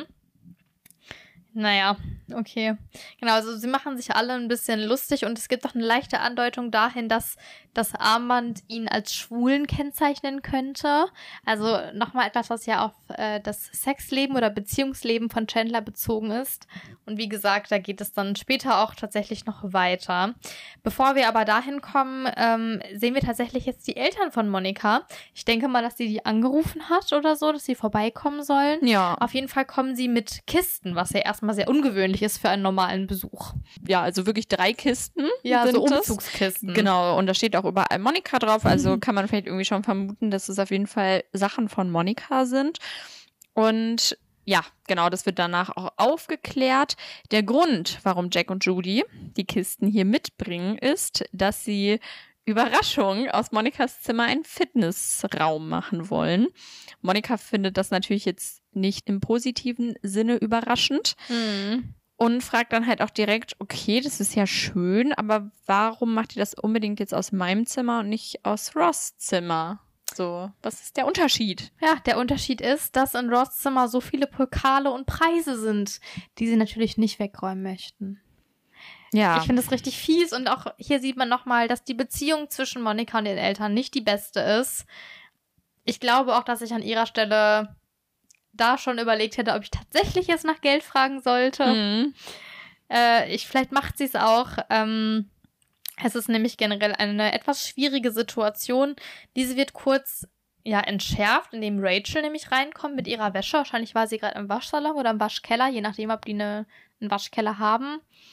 Naja, okay. Genau, also sie machen sich alle ein bisschen lustig und es gibt auch eine leichte Andeutung dahin, dass das Armband ihn als Schwulen kennzeichnen könnte. Also nochmal etwas, was ja auf äh, das Sexleben oder Beziehungsleben von Chandler bezogen ist. Und wie gesagt, da geht es dann später auch tatsächlich noch weiter. Bevor wir aber dahin kommen, ähm, sehen wir tatsächlich jetzt die Eltern von Monica. Ich denke mal, dass sie die angerufen hat oder so, dass sie vorbeikommen sollen. Ja, Auf jeden Fall kommen sie mit Kisten, was ja erstmal sehr ungewöhnlich ist für einen normalen Besuch. ja, also wirklich drei Kisten. Ja, sind so das. Umzugskisten. Genau, und da steht auch überall Monica drauf, also kann man vielleicht irgendwie schon vermuten, dass es auf jeden Fall Sachen von Monica sind. Und ja, genau, das wird danach auch aufgeklärt. Der Grund, warum Jack und Judy die Kisten hier mitbringen, ist, dass sie Überraschung aus Monicas Zimmer einen Fitnessraum machen wollen. Monica findet das natürlich jetzt nicht im positiven Sinne überraschend. Hm. Und fragt dann halt auch direkt, okay, das ist ja schön, aber warum macht ihr das unbedingt jetzt aus meinem Zimmer und nicht aus Ross' Zimmer? So, was ist der Unterschied? Ja, der Unterschied ist, dass in Ross Zimmer so viele Pokale und Preise sind, die sie natürlich nicht wegräumen möchten. Ja, Ich finde das richtig fies und auch hier sieht man nochmal, dass die Beziehung zwischen Monica und den Eltern nicht die beste ist. Ich glaube auch, dass ich an ihrer Stelle da schon überlegt hätte, ob ich tatsächlich jetzt nach Geld fragen sollte. mhm. Äh, ich, vielleicht macht sie es auch. Ähm, es ist nämlich generell eine etwas schwierige Situation. Diese wird kurz ja entschärft, indem Rachel nämlich reinkommt mit ihrer Wäsche. Wahrscheinlich war sie gerade im Waschsalon oder im Waschkeller, je nachdem, ob die eine, einen Waschkeller haben.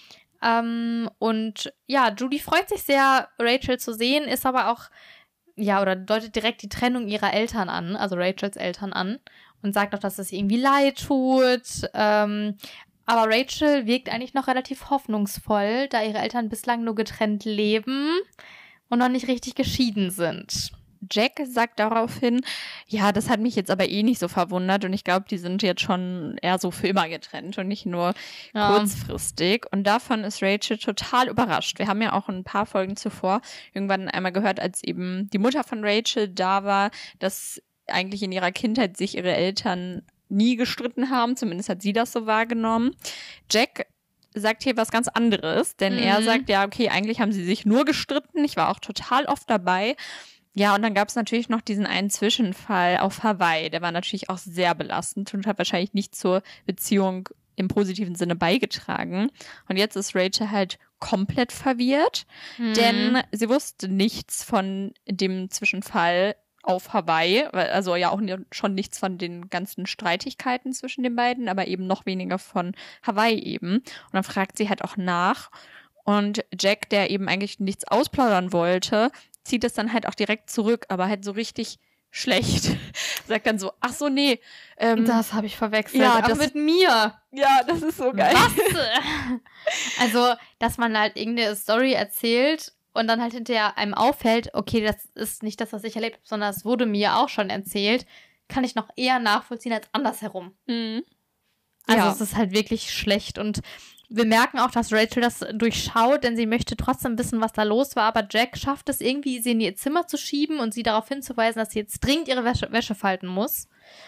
Ähm, und ja, Judy freut sich sehr, Rachel zu sehen, ist aber auch, ja, oder deutet direkt die Trennung ihrer Eltern an, also Rachels Eltern an, und sagt auch, dass es irgendwie leid tut. Ähm, aber Rachel wirkt eigentlich noch relativ hoffnungsvoll, da ihre Eltern bislang nur getrennt leben und noch nicht richtig geschieden sind. Jack sagt daraufhin, ja, das hat mich jetzt aber eh nicht so verwundert und ich glaube, die sind jetzt schon eher so für immer getrennt und nicht nur Ja. kurzfristig. Und davon ist Rachel total überrascht. Wir haben ja auch ein paar Folgen zuvor irgendwann einmal gehört, als eben die Mutter von Rachel da war, dass eigentlich in ihrer Kindheit sich ihre Eltern nie gestritten haben. Zumindest hat sie das so wahrgenommen. Jack sagt hier was ganz anderes, denn Mhm. er sagt, ja, okay, eigentlich haben sie sich nur gestritten. Ich war auch total oft dabei. Ja, und dann gab es natürlich noch diesen einen Zwischenfall auf Hawaii. Der war natürlich auch sehr belastend und hat wahrscheinlich nicht zur Beziehung im positiven Sinne beigetragen. Und jetzt ist Rachel halt komplett verwirrt, Mhm. denn sie wusste nichts von dem Zwischenfall auf Hawaii, weil- also ja auch ni- schon nichts von den ganzen Streitigkeiten zwischen den beiden, aber eben noch weniger von Hawaii eben. Und dann fragt sie halt auch nach. Und Jack, der eben eigentlich nichts ausplaudern wollte, zieht es dann halt auch direkt zurück, aber halt so richtig schlecht. Sagt dann so, ach so, nee. Ähm, Das habe ich verwechselt. ja, Auch das- mit mir. ja, das ist so geil. Was? Also, dass man halt irgendeine Story erzählt und dann halt hinterher einem auffällt, okay, das ist nicht das, was ich erlebt habe, sondern es wurde mir auch schon erzählt, kann ich noch eher nachvollziehen als andersherum. Mhm. Also Ja. es ist halt wirklich schlecht und wir merken auch, dass Rachel das durchschaut, denn sie möchte trotzdem wissen, was da los war, aber Jack schafft es irgendwie, sie in ihr Zimmer zu schieben und sie darauf hinzuweisen, dass sie jetzt dringend ihre Wäsche, Wäsche falten muss.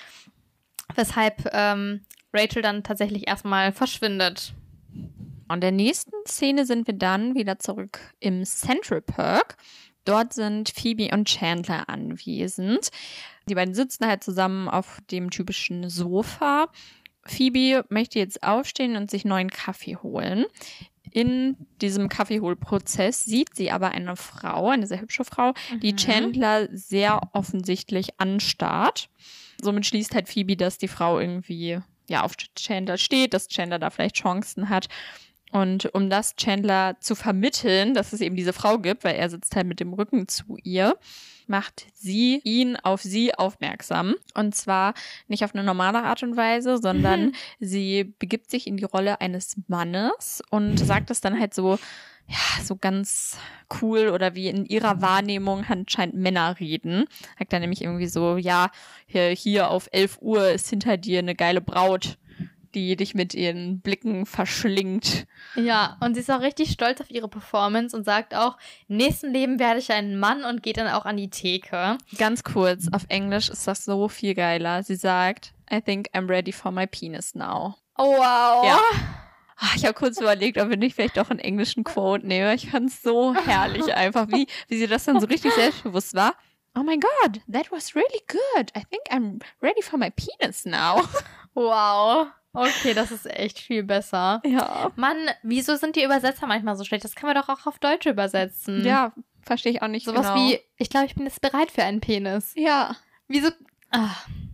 Weshalb ähm, Rachel dann tatsächlich erstmal verschwindet. Und in der nächsten Szene sind wir dann wieder zurück im Central Park. Dort sind Phoebe und Chandler anwesend. Die beiden sitzen halt zusammen auf dem typischen Sofa. Phoebe möchte jetzt aufstehen und sich neuen Kaffee holen. In diesem Kaffeeholprozess sieht sie aber eine Frau, eine sehr hübsche Frau, die Mhm. Chandler sehr offensichtlich anstarrt. Somit schließt halt Phoebe, dass die Frau irgendwie ja auf Chandler steht, dass Chandler da vielleicht Chancen hat. Und um das Chandler zu vermitteln, dass es eben diese Frau gibt, weil er sitzt halt mit dem Rücken zu ihr, macht sie ihn auf sie aufmerksam. Und zwar nicht auf eine normale Art und Weise, sondern sie begibt sich in die Rolle eines Mannes und sagt es dann halt so, ja, so ganz cool oder wie in ihrer Wahrnehmung anscheinend Männer reden. Sagt dann nämlich irgendwie so, ja, hier, hier auf elf Uhr ist hinter dir eine geile Braut, die dich mit ihren Blicken verschlingt. Ja, und sie ist auch richtig stolz auf ihre Performance und sagt auch, im nächsten Leben werde ich ein Mann und geht dann auch an die Theke. Ganz kurz, auf Englisch ist das so viel geiler. Sie sagt, I think I'm ready for my penis now. Oh, wow. Ja. Ah, ich habe kurz überlegt, ob ich nicht vielleicht doch einen englischen Quote nehme. Ich fand es so herrlich einfach, wie, wie sie das dann so richtig selbstbewusst war. Oh my God, that was really good. I think I'm ready for my penis now. Wow. Okay, das ist echt viel besser. Ja. Mann, wieso sind die Übersetzer manchmal so schlecht? Das können wir doch auch auf Deutsch übersetzen. Ja, verstehe ich auch nicht Sowas genau. wie, ich glaube, ich bin jetzt bereit für einen Penis. Ja. Wieso? Ah.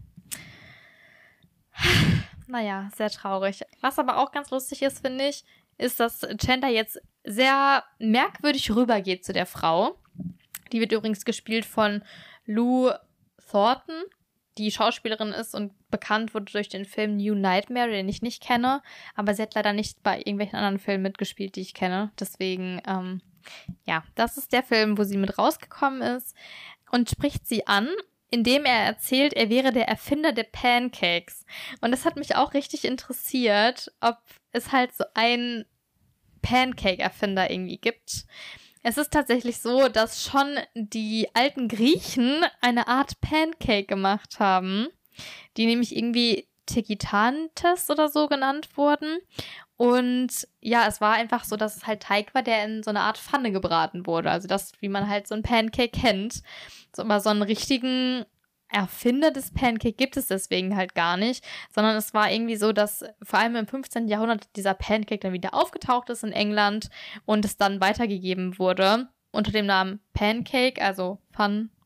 Naja, sehr traurig. Was aber auch ganz lustig ist, finde ich, ist, dass Chandler jetzt sehr merkwürdig rübergeht zu der Frau. Die wird übrigens gespielt von Lou Thornton, die Schauspielerin ist und bekannt wurde durch den Film New Nightmare, den ich nicht kenne. Aber sie hat leider nicht bei irgendwelchen anderen Filmen mitgespielt, die ich kenne. Deswegen, ähm, ja, das ist der Film, wo sie mit rausgekommen ist und spricht sie an, indem er erzählt, er wäre der Erfinder der Pancakes. Und das hat mich auch richtig interessiert, ob es halt so einen Pancake-Erfinder irgendwie gibt. Es ist tatsächlich so, dass schon die alten Griechen eine Art Pancake gemacht haben, die nämlich irgendwie Tekitantes oder so genannt wurden. Und ja, es war einfach so, dass es halt Teig war, der in so eine Art Pfanne gebraten wurde. Also das, wie man halt so ein Pancake kennt. So, aber so einen richtigen Erfinder des Pancake gibt es deswegen halt gar nicht, sondern es war irgendwie so, dass vor allem im fünfzehnten Jahrhundert dieser Pancake dann wieder aufgetaucht ist in England und es dann weitergegeben wurde unter dem Namen Pancake, also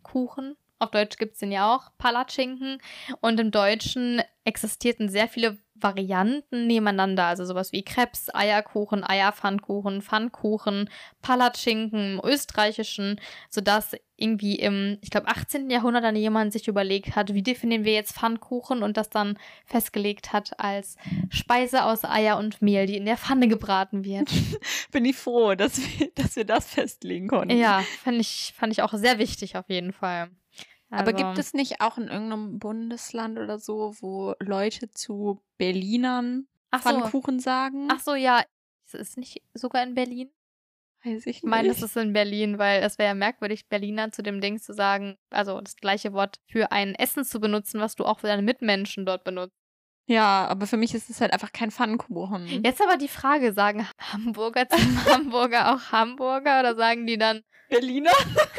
Pfannkuchen. Auf Deutsch gibt es den ja auch, Palatschinken. Und im Deutschen existierten sehr viele Varianten nebeneinander, also sowas wie Crepes, Eierkuchen, Eierpfannkuchen, Pfannkuchen, Palatschinken im Österreichischen, sodass irgendwie im, ich glaube, achtzehnten Jahrhundert dann jemand sich überlegt hat, wie definieren wir jetzt Pfannkuchen und das dann festgelegt hat als Speise aus Eier und Mehl, die in der Pfanne gebraten wird. Bin ich froh, dass wir, dass wir das festlegen konnten. Ja, fand ich, fand ich auch sehr wichtig auf jeden Fall. Aber Also, gibt es nicht auch in irgendeinem Bundesland oder so, wo Leute zu Berlinern Ach so. Pfannkuchen sagen? Ach so, ja. Ist es nicht sogar in Berlin? Weiß ich nicht. Ich meine, das ist in Berlin, weil es wäre ja merkwürdig, Berliner zu dem Ding zu sagen, also das gleiche Wort für ein Essen zu benutzen, was du auch für deine Mitmenschen dort benutzt. Ja, aber für mich ist es halt einfach kein Pfannkuchen. Jetzt aber die Frage, sagen Hamburger zum Hamburger auch Hamburger oder sagen die dann Berliner?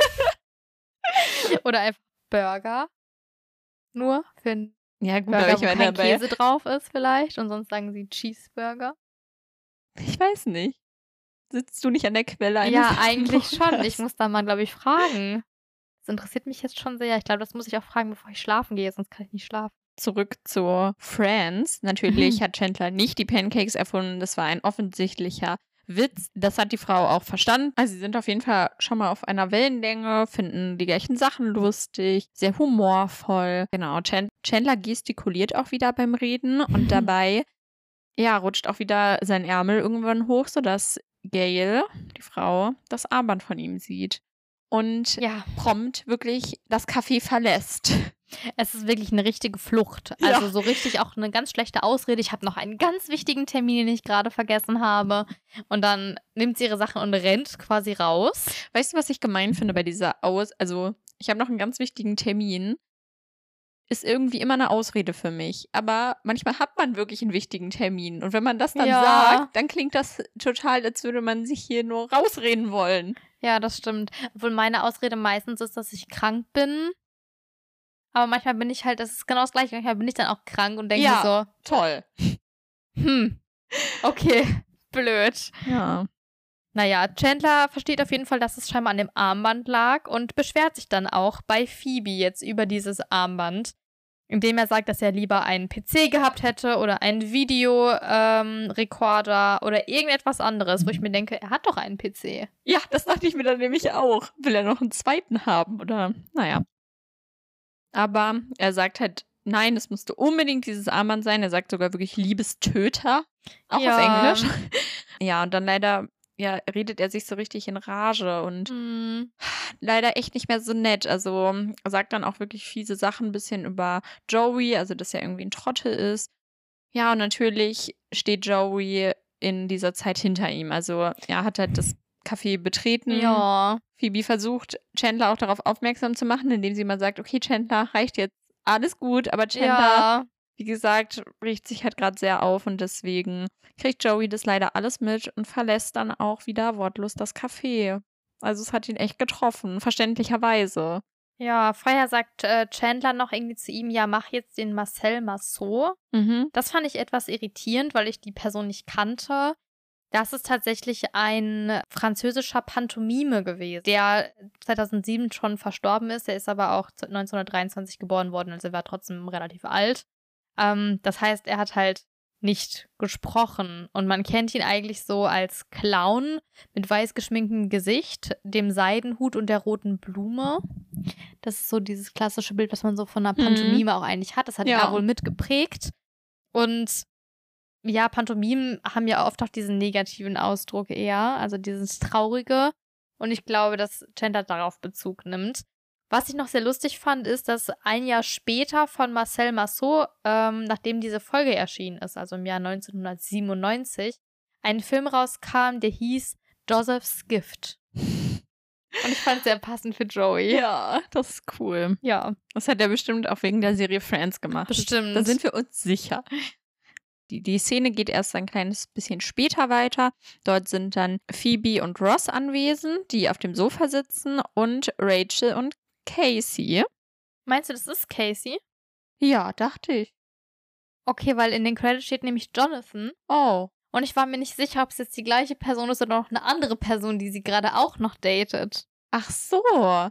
oder einfach Burger? Nur für einen Ja gut, Burger, aber ich wo meine kein dabei, Käse drauf ist vielleicht und sonst sagen sie Cheeseburger. ich weiß nicht. Sitzt du nicht an der Quelle eines Ja, eigentlich schon. Hamburgers? Ich muss da mal, glaube ich, fragen. Das interessiert mich jetzt schon sehr. Ich glaube, das muss ich auch fragen, bevor ich schlafen gehe, sonst kann ich nicht schlafen. Zurück zu Friends. Natürlich Mhm. hat Chandler nicht die Pancakes erfunden. Das war ein offensichtlicher Witz. Das hat die Frau auch verstanden. Also sie sind auf jeden Fall schon mal auf einer Wellenlänge, finden die gleichen Sachen lustig, sehr humorvoll. Genau, Chan- Chandler gestikuliert auch wieder beim Reden und dabei, ja, rutscht auch wieder sein Ärmel irgendwann hoch, sodass Gail, die Frau, das Armband von ihm sieht und Ja, prompt wirklich das Café verlässt. es ist wirklich eine richtige Flucht. Ja. Also so richtig auch eine ganz schlechte Ausrede. Ich habe noch einen ganz wichtigen Termin, den ich gerade vergessen habe. Und dann nimmt sie ihre Sachen und rennt quasi raus. Weißt du, was ich gemein finde bei dieser Aus... Also, ich habe noch einen ganz wichtigen Termin. Ist irgendwie immer eine Ausrede für mich. Aber manchmal hat man wirklich einen wichtigen Termin. Und wenn man das dann Ja. sagt, dann klingt das total, als würde man sich hier nur rausreden wollen. Ja, das stimmt. Obwohl meine Ausrede meistens ist, dass ich krank bin. Aber manchmal bin ich halt, das ist genau das Gleiche. Manchmal bin ich dann auch krank und denke Ja. Toll. mir so, hm, okay, blöd. Ja. Naja, Chandler versteht auf jeden Fall, dass es scheinbar an dem Armband lag und beschwert sich dann auch bei Phoebe jetzt über dieses Armband, indem er sagt, dass er lieber einen P C gehabt hätte oder einen Videorekorder ähm, oder irgendetwas anderes, wo ich mir denke, er hat doch einen P C. Ja, das dachte ich mir dann nämlich auch. Will er noch einen zweiten haben? Oder, naja. Aber er sagt halt, nein, es musste unbedingt dieses Armband sein. Er sagt sogar wirklich Liebestöter. Auch Ja. auf Englisch. Ja, und dann leider, ja, redet er sich so richtig in Rage und Hm. leider echt nicht mehr so nett. Also er sagt dann auch wirklich fiese Sachen ein bisschen über Joey, also dass er irgendwie ein Trottel ist. Ja, und natürlich steht Joey in dieser Zeit hinter ihm. Also er hat halt das Café betreten. Ja. Phoebe versucht, Chandler auch darauf aufmerksam zu machen, indem sie mal sagt, okay, Chandler, reicht jetzt, alles gut, aber Chandler, Ja. wie gesagt, riecht sich halt gerade sehr auf und deswegen kriegt Joey das leider alles mit und verlässt dann auch wieder wortlos das Café. Also es hat ihn echt getroffen, verständlicherweise. Ja, vorher sagt äh, Chandler noch irgendwie zu ihm, ja, mach jetzt den Marcel Marceau. Mhm. Das fand ich etwas irritierend, weil ich die Person nicht kannte. Das ist tatsächlich ein französischer Pantomime gewesen, der zweitausendsieben schon verstorben ist. Er ist aber auch neunzehnhundertdreiundzwanzig geboren worden, also er war trotzdem relativ alt. Ähm, das heißt, er hat halt nicht gesprochen. Und man kennt ihn eigentlich so als Clown mit weiß geschminktem Gesicht, dem Seidenhut und der roten Blume. Das ist so dieses klassische Bild, was man so von einer Pantomime auch eigentlich hat. Das hat Ja. er wohl mitgeprägt. Und ja, Pantomimen haben ja oft auch diesen negativen Ausdruck eher, also dieses Traurige. Und ich glaube, dass Chandler darauf Bezug nimmt. Was ich noch sehr lustig fand, ist, dass ein Jahr später von Marcel Marceau, ähm, nachdem diese Folge erschienen ist, also im Jahr neunzehnhundertsiebenundneunzig, ein Film rauskam, der hieß Joseph's Gift. Und ich fand es sehr passend für Joey. Ja, das ist cool. Ja, Das hat er bestimmt auch wegen der Serie Friends gemacht. bestimmt. Da sind wir uns sicher. Die, die Szene geht erst ein kleines bisschen später weiter. Dort sind dann Phoebe und Ross anwesend, die auf dem Sofa sitzen, und Rachel und Casey. Meinst du, das ist Casey? Ja, dachte ich. Okay, weil in den Credits steht nämlich Jonathan. Oh. Und ich war mir nicht sicher, ob es jetzt die gleiche Person ist oder noch eine andere Person, die sie gerade auch noch datet. Ach so.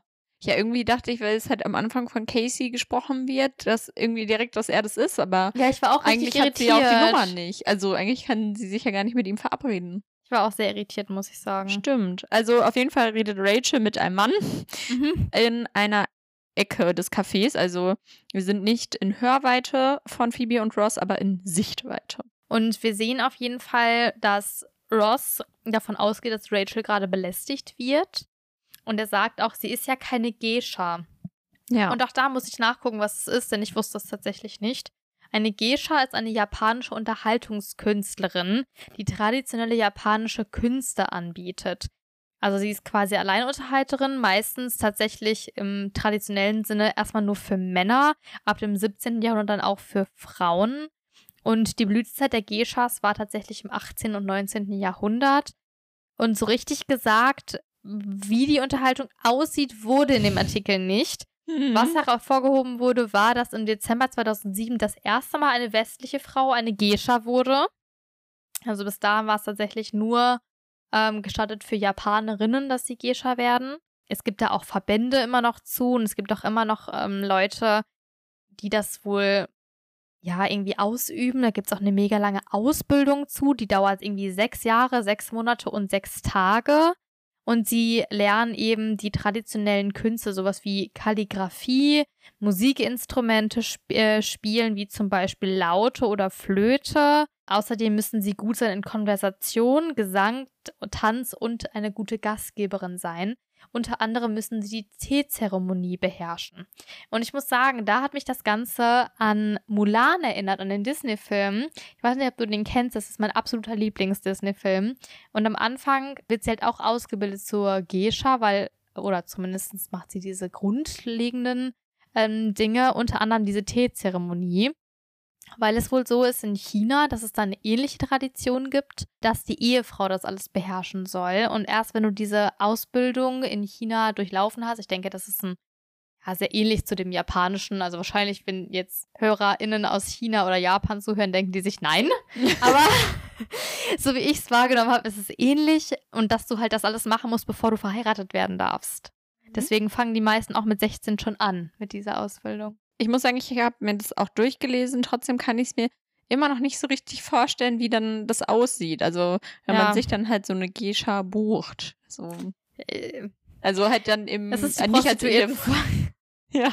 Ja, irgendwie dachte ich, weil es halt am Anfang von Casey gesprochen wird, dass irgendwie direkt, dass er das ist, aber Ja, ich war auch eigentlich richtig hat sie ja auch die irritiert. Nummer nicht. Also eigentlich kann sie sich ja gar nicht mit ihm verabreden. Ich war auch sehr irritiert, muss ich sagen. Stimmt. Also auf jeden Fall redet Rachel mit einem Mann Mhm. in einer Ecke des Cafés. Also wir sind nicht in Hörweite von Phoebe und Ross, aber in Sichtweite. Und wir sehen auf jeden Fall, dass Ross davon ausgeht, dass Rachel gerade belästigt wird. Und er sagt auch, sie ist ja keine Geisha. Ja. Und auch da muss ich nachgucken, was es ist, denn ich wusste es tatsächlich nicht. Eine Geisha ist eine japanische Unterhaltungskünstlerin, die traditionelle japanische Künste anbietet. Also sie ist quasi Alleinunterhalterin, meistens tatsächlich im traditionellen Sinne erstmal nur für Männer, ab dem siebzehnten. Jahrhundert dann auch für Frauen. Und die Blütezeit der Geishas war tatsächlich im achtzehnten und neunzehnten. Jahrhundert. Und so richtig gesagt, wie die Unterhaltung aussieht, wurde in dem Artikel nicht. Mhm. Was hervorgehoben wurde, war, dass im Dezember zweitausendsieben das erste Mal eine westliche Frau eine Geisha wurde. Also bis dahin war es tatsächlich nur ähm, gestattet für Japanerinnen, dass sie Geisha werden. Es gibt da auch Verbände immer noch zu und es gibt auch immer noch ähm, Leute, die das wohl ja irgendwie ausüben. Da gibt es auch eine mega lange Ausbildung zu, die dauert irgendwie sechs Jahre, sechs Monate und sechs Tage. Und sie lernen eben die traditionellen Künste, sowas wie Kalligrafie, Musikinstrumente sp- äh, spielen, wie zum Beispiel Laute oder Flöte. Außerdem müssen sie gut sein in Konversation, Gesang, Tanz und eine gute Gastgeberin sein. Unter anderem müssen sie die Teezeremonie beherrschen. Und ich muss sagen, da hat mich das Ganze an Mulan erinnert, an den Disney-Film. Ich weiß nicht, ob du den kennst, das ist mein absoluter Lieblings-Disney-Film. Und am Anfang wird sie halt auch ausgebildet zur Geisha, weil, oder zumindest macht sie diese grundlegenden ähm, Dinge, unter anderem diese Teezeremonie. Weil es wohl so ist in China, dass es da eine ähnliche Tradition gibt, dass die Ehefrau das alles beherrschen soll. Und erst wenn du diese Ausbildung in China durchlaufen hast, ich denke, das ist ein, ja, sehr ähnlich zu dem Japanischen. Also wahrscheinlich, wenn jetzt HörerInnen aus China oder Japan zuhören, denken die sich nein. Aber so wie ich es wahrgenommen habe, ist es ähnlich. Und dass du halt das alles machen musst, bevor du verheiratet werden darfst. Deswegen fangen die meisten auch mit sechzehn schon an mit dieser Ausbildung. Ich muss sagen, ich habe mir das auch durchgelesen. Trotzdem kann ich es mir immer noch nicht so richtig vorstellen, wie dann das aussieht. Also, wenn Ja. man sich dann halt so eine Geisha bucht. So. Äh, Also halt dann im Es ist die äh, nicht als Prostituierte. Ehefrau. Ja.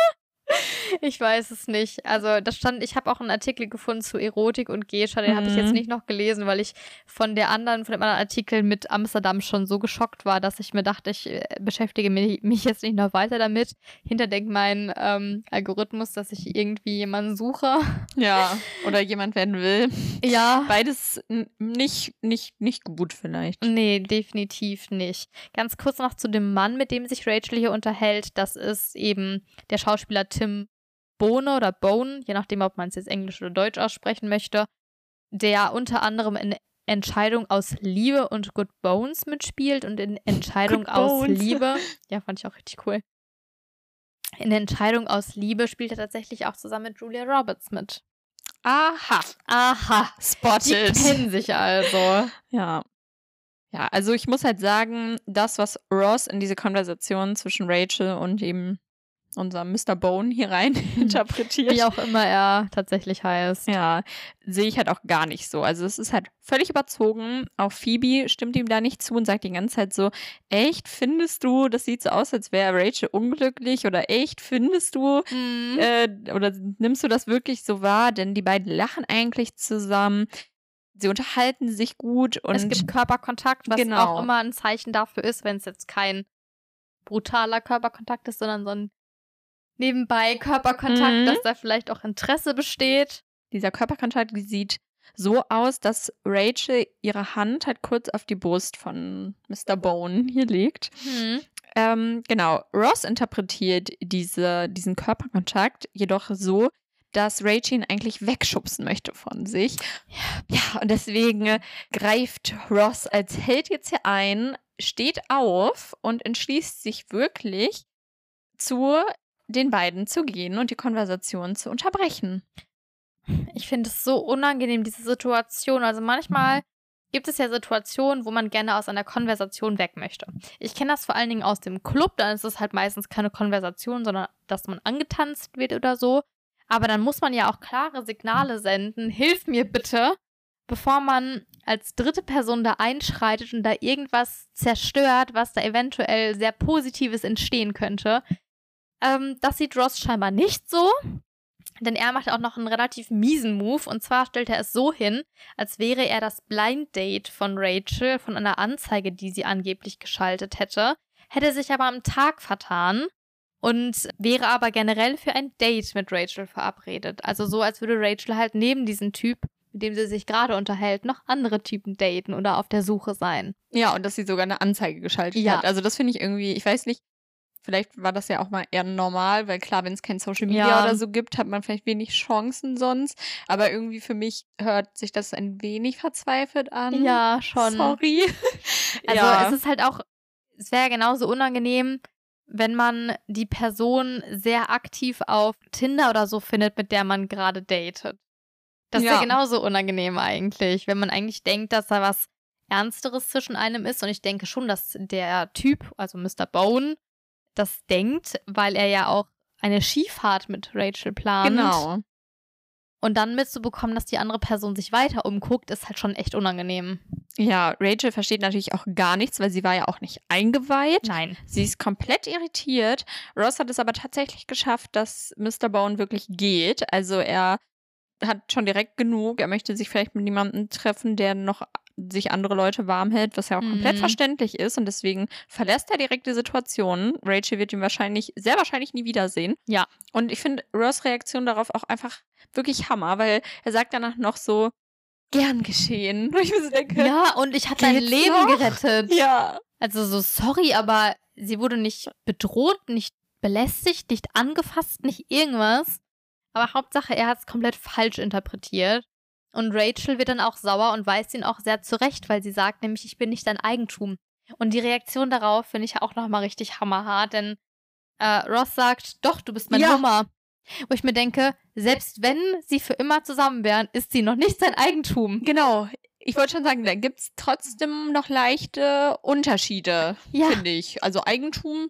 Ich weiß es nicht. Also das stand, ich habe auch einen Artikel gefunden zu Erotik und Geisha, den habe ich jetzt Mhm. nicht noch gelesen, weil ich von der anderen, von dem anderen Artikel mit Amsterdam schon so geschockt war, dass ich mir dachte, ich äh, beschäftige mich, mich jetzt nicht noch weiter damit. Hinterdenk mein ähm, Algorithmus, dass ich irgendwie jemanden suche. Ja. Oder jemand werden will. Ja. Beides n- nicht, nicht, nicht gut vielleicht. Nee, definitiv nicht. Ganz kurz noch zu dem Mann, mit dem sich Rachel hier unterhält. Das ist eben der Schauspieler Tim Bohne oder Bone, je nachdem, ob man es jetzt Englisch oder Deutsch aussprechen möchte, der unter anderem in Entscheidung aus Liebe und Good Bones mitspielt und in Entscheidung Good aus Bones. Liebe, ja, fand ich auch richtig cool. In Entscheidung aus Liebe spielt er tatsächlich auch zusammen mit Julia Roberts mit. Aha. Aha, die Spotted. kennen sich also. Ja. Ja, also ich muss halt sagen, das, was Ross in diese Konversation zwischen Rachel und eben unser Mister Bone hier rein interpretiert, Wie auch immer er tatsächlich heißt. ja, sehe ich halt auch gar nicht so. Also es ist halt völlig überzogen. Auch Phoebe stimmt ihm da nicht zu und sagt die ganze Zeit so, echt, findest du, das sieht so aus, als wäre Rachel unglücklich oder echt, findest du, Mhm. äh, oder nimmst du das wirklich so wahr? Denn die beiden lachen eigentlich zusammen. Sie unterhalten sich gut und Es gibt Körperkontakt, was Genau. auch immer ein Zeichen dafür ist, wenn es jetzt kein brutaler Körperkontakt ist, sondern so ein nebenbei Körperkontakt, Mhm. dass da vielleicht auch Interesse besteht. dieser Körperkontakt sieht so aus, dass Rachel ihre Hand halt kurz auf die Brust von Mister Bone hier legt. Hm. Ähm, genau, Ross interpretiert diese, diesen Körperkontakt jedoch so, dass Rachel ihn eigentlich wegschubsen möchte von sich. Ja, und deswegen äh, greift Ross als Held jetzt hier ein, steht auf und entschließt sich wirklich, zu den beiden zu gehen und die Konversation zu unterbrechen. Ich finde es so unangenehm, diese Situation. Also manchmal gibt es ja Situationen, wo man gerne aus einer Konversation weg möchte. Ich kenne das vor allen Dingen aus dem Club, dann ist es halt meistens keine Konversation, sondern dass man angetanzt wird oder so. Aber dann muss man ja auch klare Signale senden, hilf mir bitte, bevor man als dritte Person da einschreitet und da irgendwas zerstört, was da eventuell sehr Positives entstehen könnte. Ähm, das sieht Ross scheinbar nicht so. Denn er macht auch noch einen relativ miesen Move. Und zwar stellt er es so hin, als wäre er das Blind Date von Rachel, von einer Anzeige, die sie angeblich geschaltet hätte, hätte sich aber am Tag vertan und wäre aber generell für ein Date mit Rachel verabredet. Also so, als würde Rachel halt neben diesem Typ, mit dem sie sich gerade unterhält, noch andere Typen daten oder auf der Suche sein. Ja, und dass sie sogar eine Anzeige geschaltet Ja. hat. Also das finde ich irgendwie, ich weiß nicht, vielleicht war das ja auch mal eher normal, weil klar, wenn es kein Social Media Ja. oder so gibt, hat man vielleicht wenig Chancen sonst. Aber irgendwie für mich hört sich das ein wenig verzweifelt an. Ja, schon. Sorry. Also ja. es ist halt auch, es wäre ja genauso unangenehm, wenn man die Person sehr aktiv auf Tinder oder so findet, mit der man gerade datet. Das ist ja Ja. genauso unangenehm eigentlich, wenn man eigentlich denkt, dass da was Ernsteres zwischen einem ist. Und ich denke schon, dass der Typ, also Mister Bone, das denkt, weil er ja auch eine Skifahrt mit Rachel plant. Genau. Und dann mitzubekommen, dass die andere Person sich weiter umguckt, ist halt schon echt unangenehm. Ja, Rachel versteht natürlich auch gar nichts, weil sie war ja auch nicht eingeweiht. Nein. Sie ist komplett irritiert. Ross hat es aber tatsächlich geschafft, dass Mister Bone wirklich geht. Also er hat schon direkt genug. Er möchte sich vielleicht mit jemandem treffen, der noch sich andere Leute warm hält, was ja auch Mhm. komplett verständlich ist. Und deswegen verlässt er direkt die Situation. Rachel wird ihn wahrscheinlich, sehr wahrscheinlich nie wiedersehen. Ja. Und ich finde Ross' Reaktion darauf auch einfach wirklich Hammer, weil er sagt danach noch so, gern geschehen. Und ich mir so denke, Ja, und ich habe dein Geht's Leben noch? gerettet. ja. Also so sorry, aber sie wurde nicht bedroht, nicht belästigt, nicht angefasst, nicht irgendwas. Aber Hauptsache, er hat es komplett falsch interpretiert. Und Rachel wird dann auch sauer und weist ihn auch sehr zurecht, weil sie sagt nämlich, ich bin nicht dein Eigentum. Und die Reaktion darauf finde ich auch nochmal richtig hammerhart, denn äh, Ross sagt, doch, du bist mein Ja. Hummer. Wo ich mir denke, selbst wenn sie für immer zusammen wären, ist sie noch nicht sein Eigentum. Genau. Ich wollte schon sagen, da gibt es trotzdem noch leichte Unterschiede, Ja. finde ich. Also Eigentum,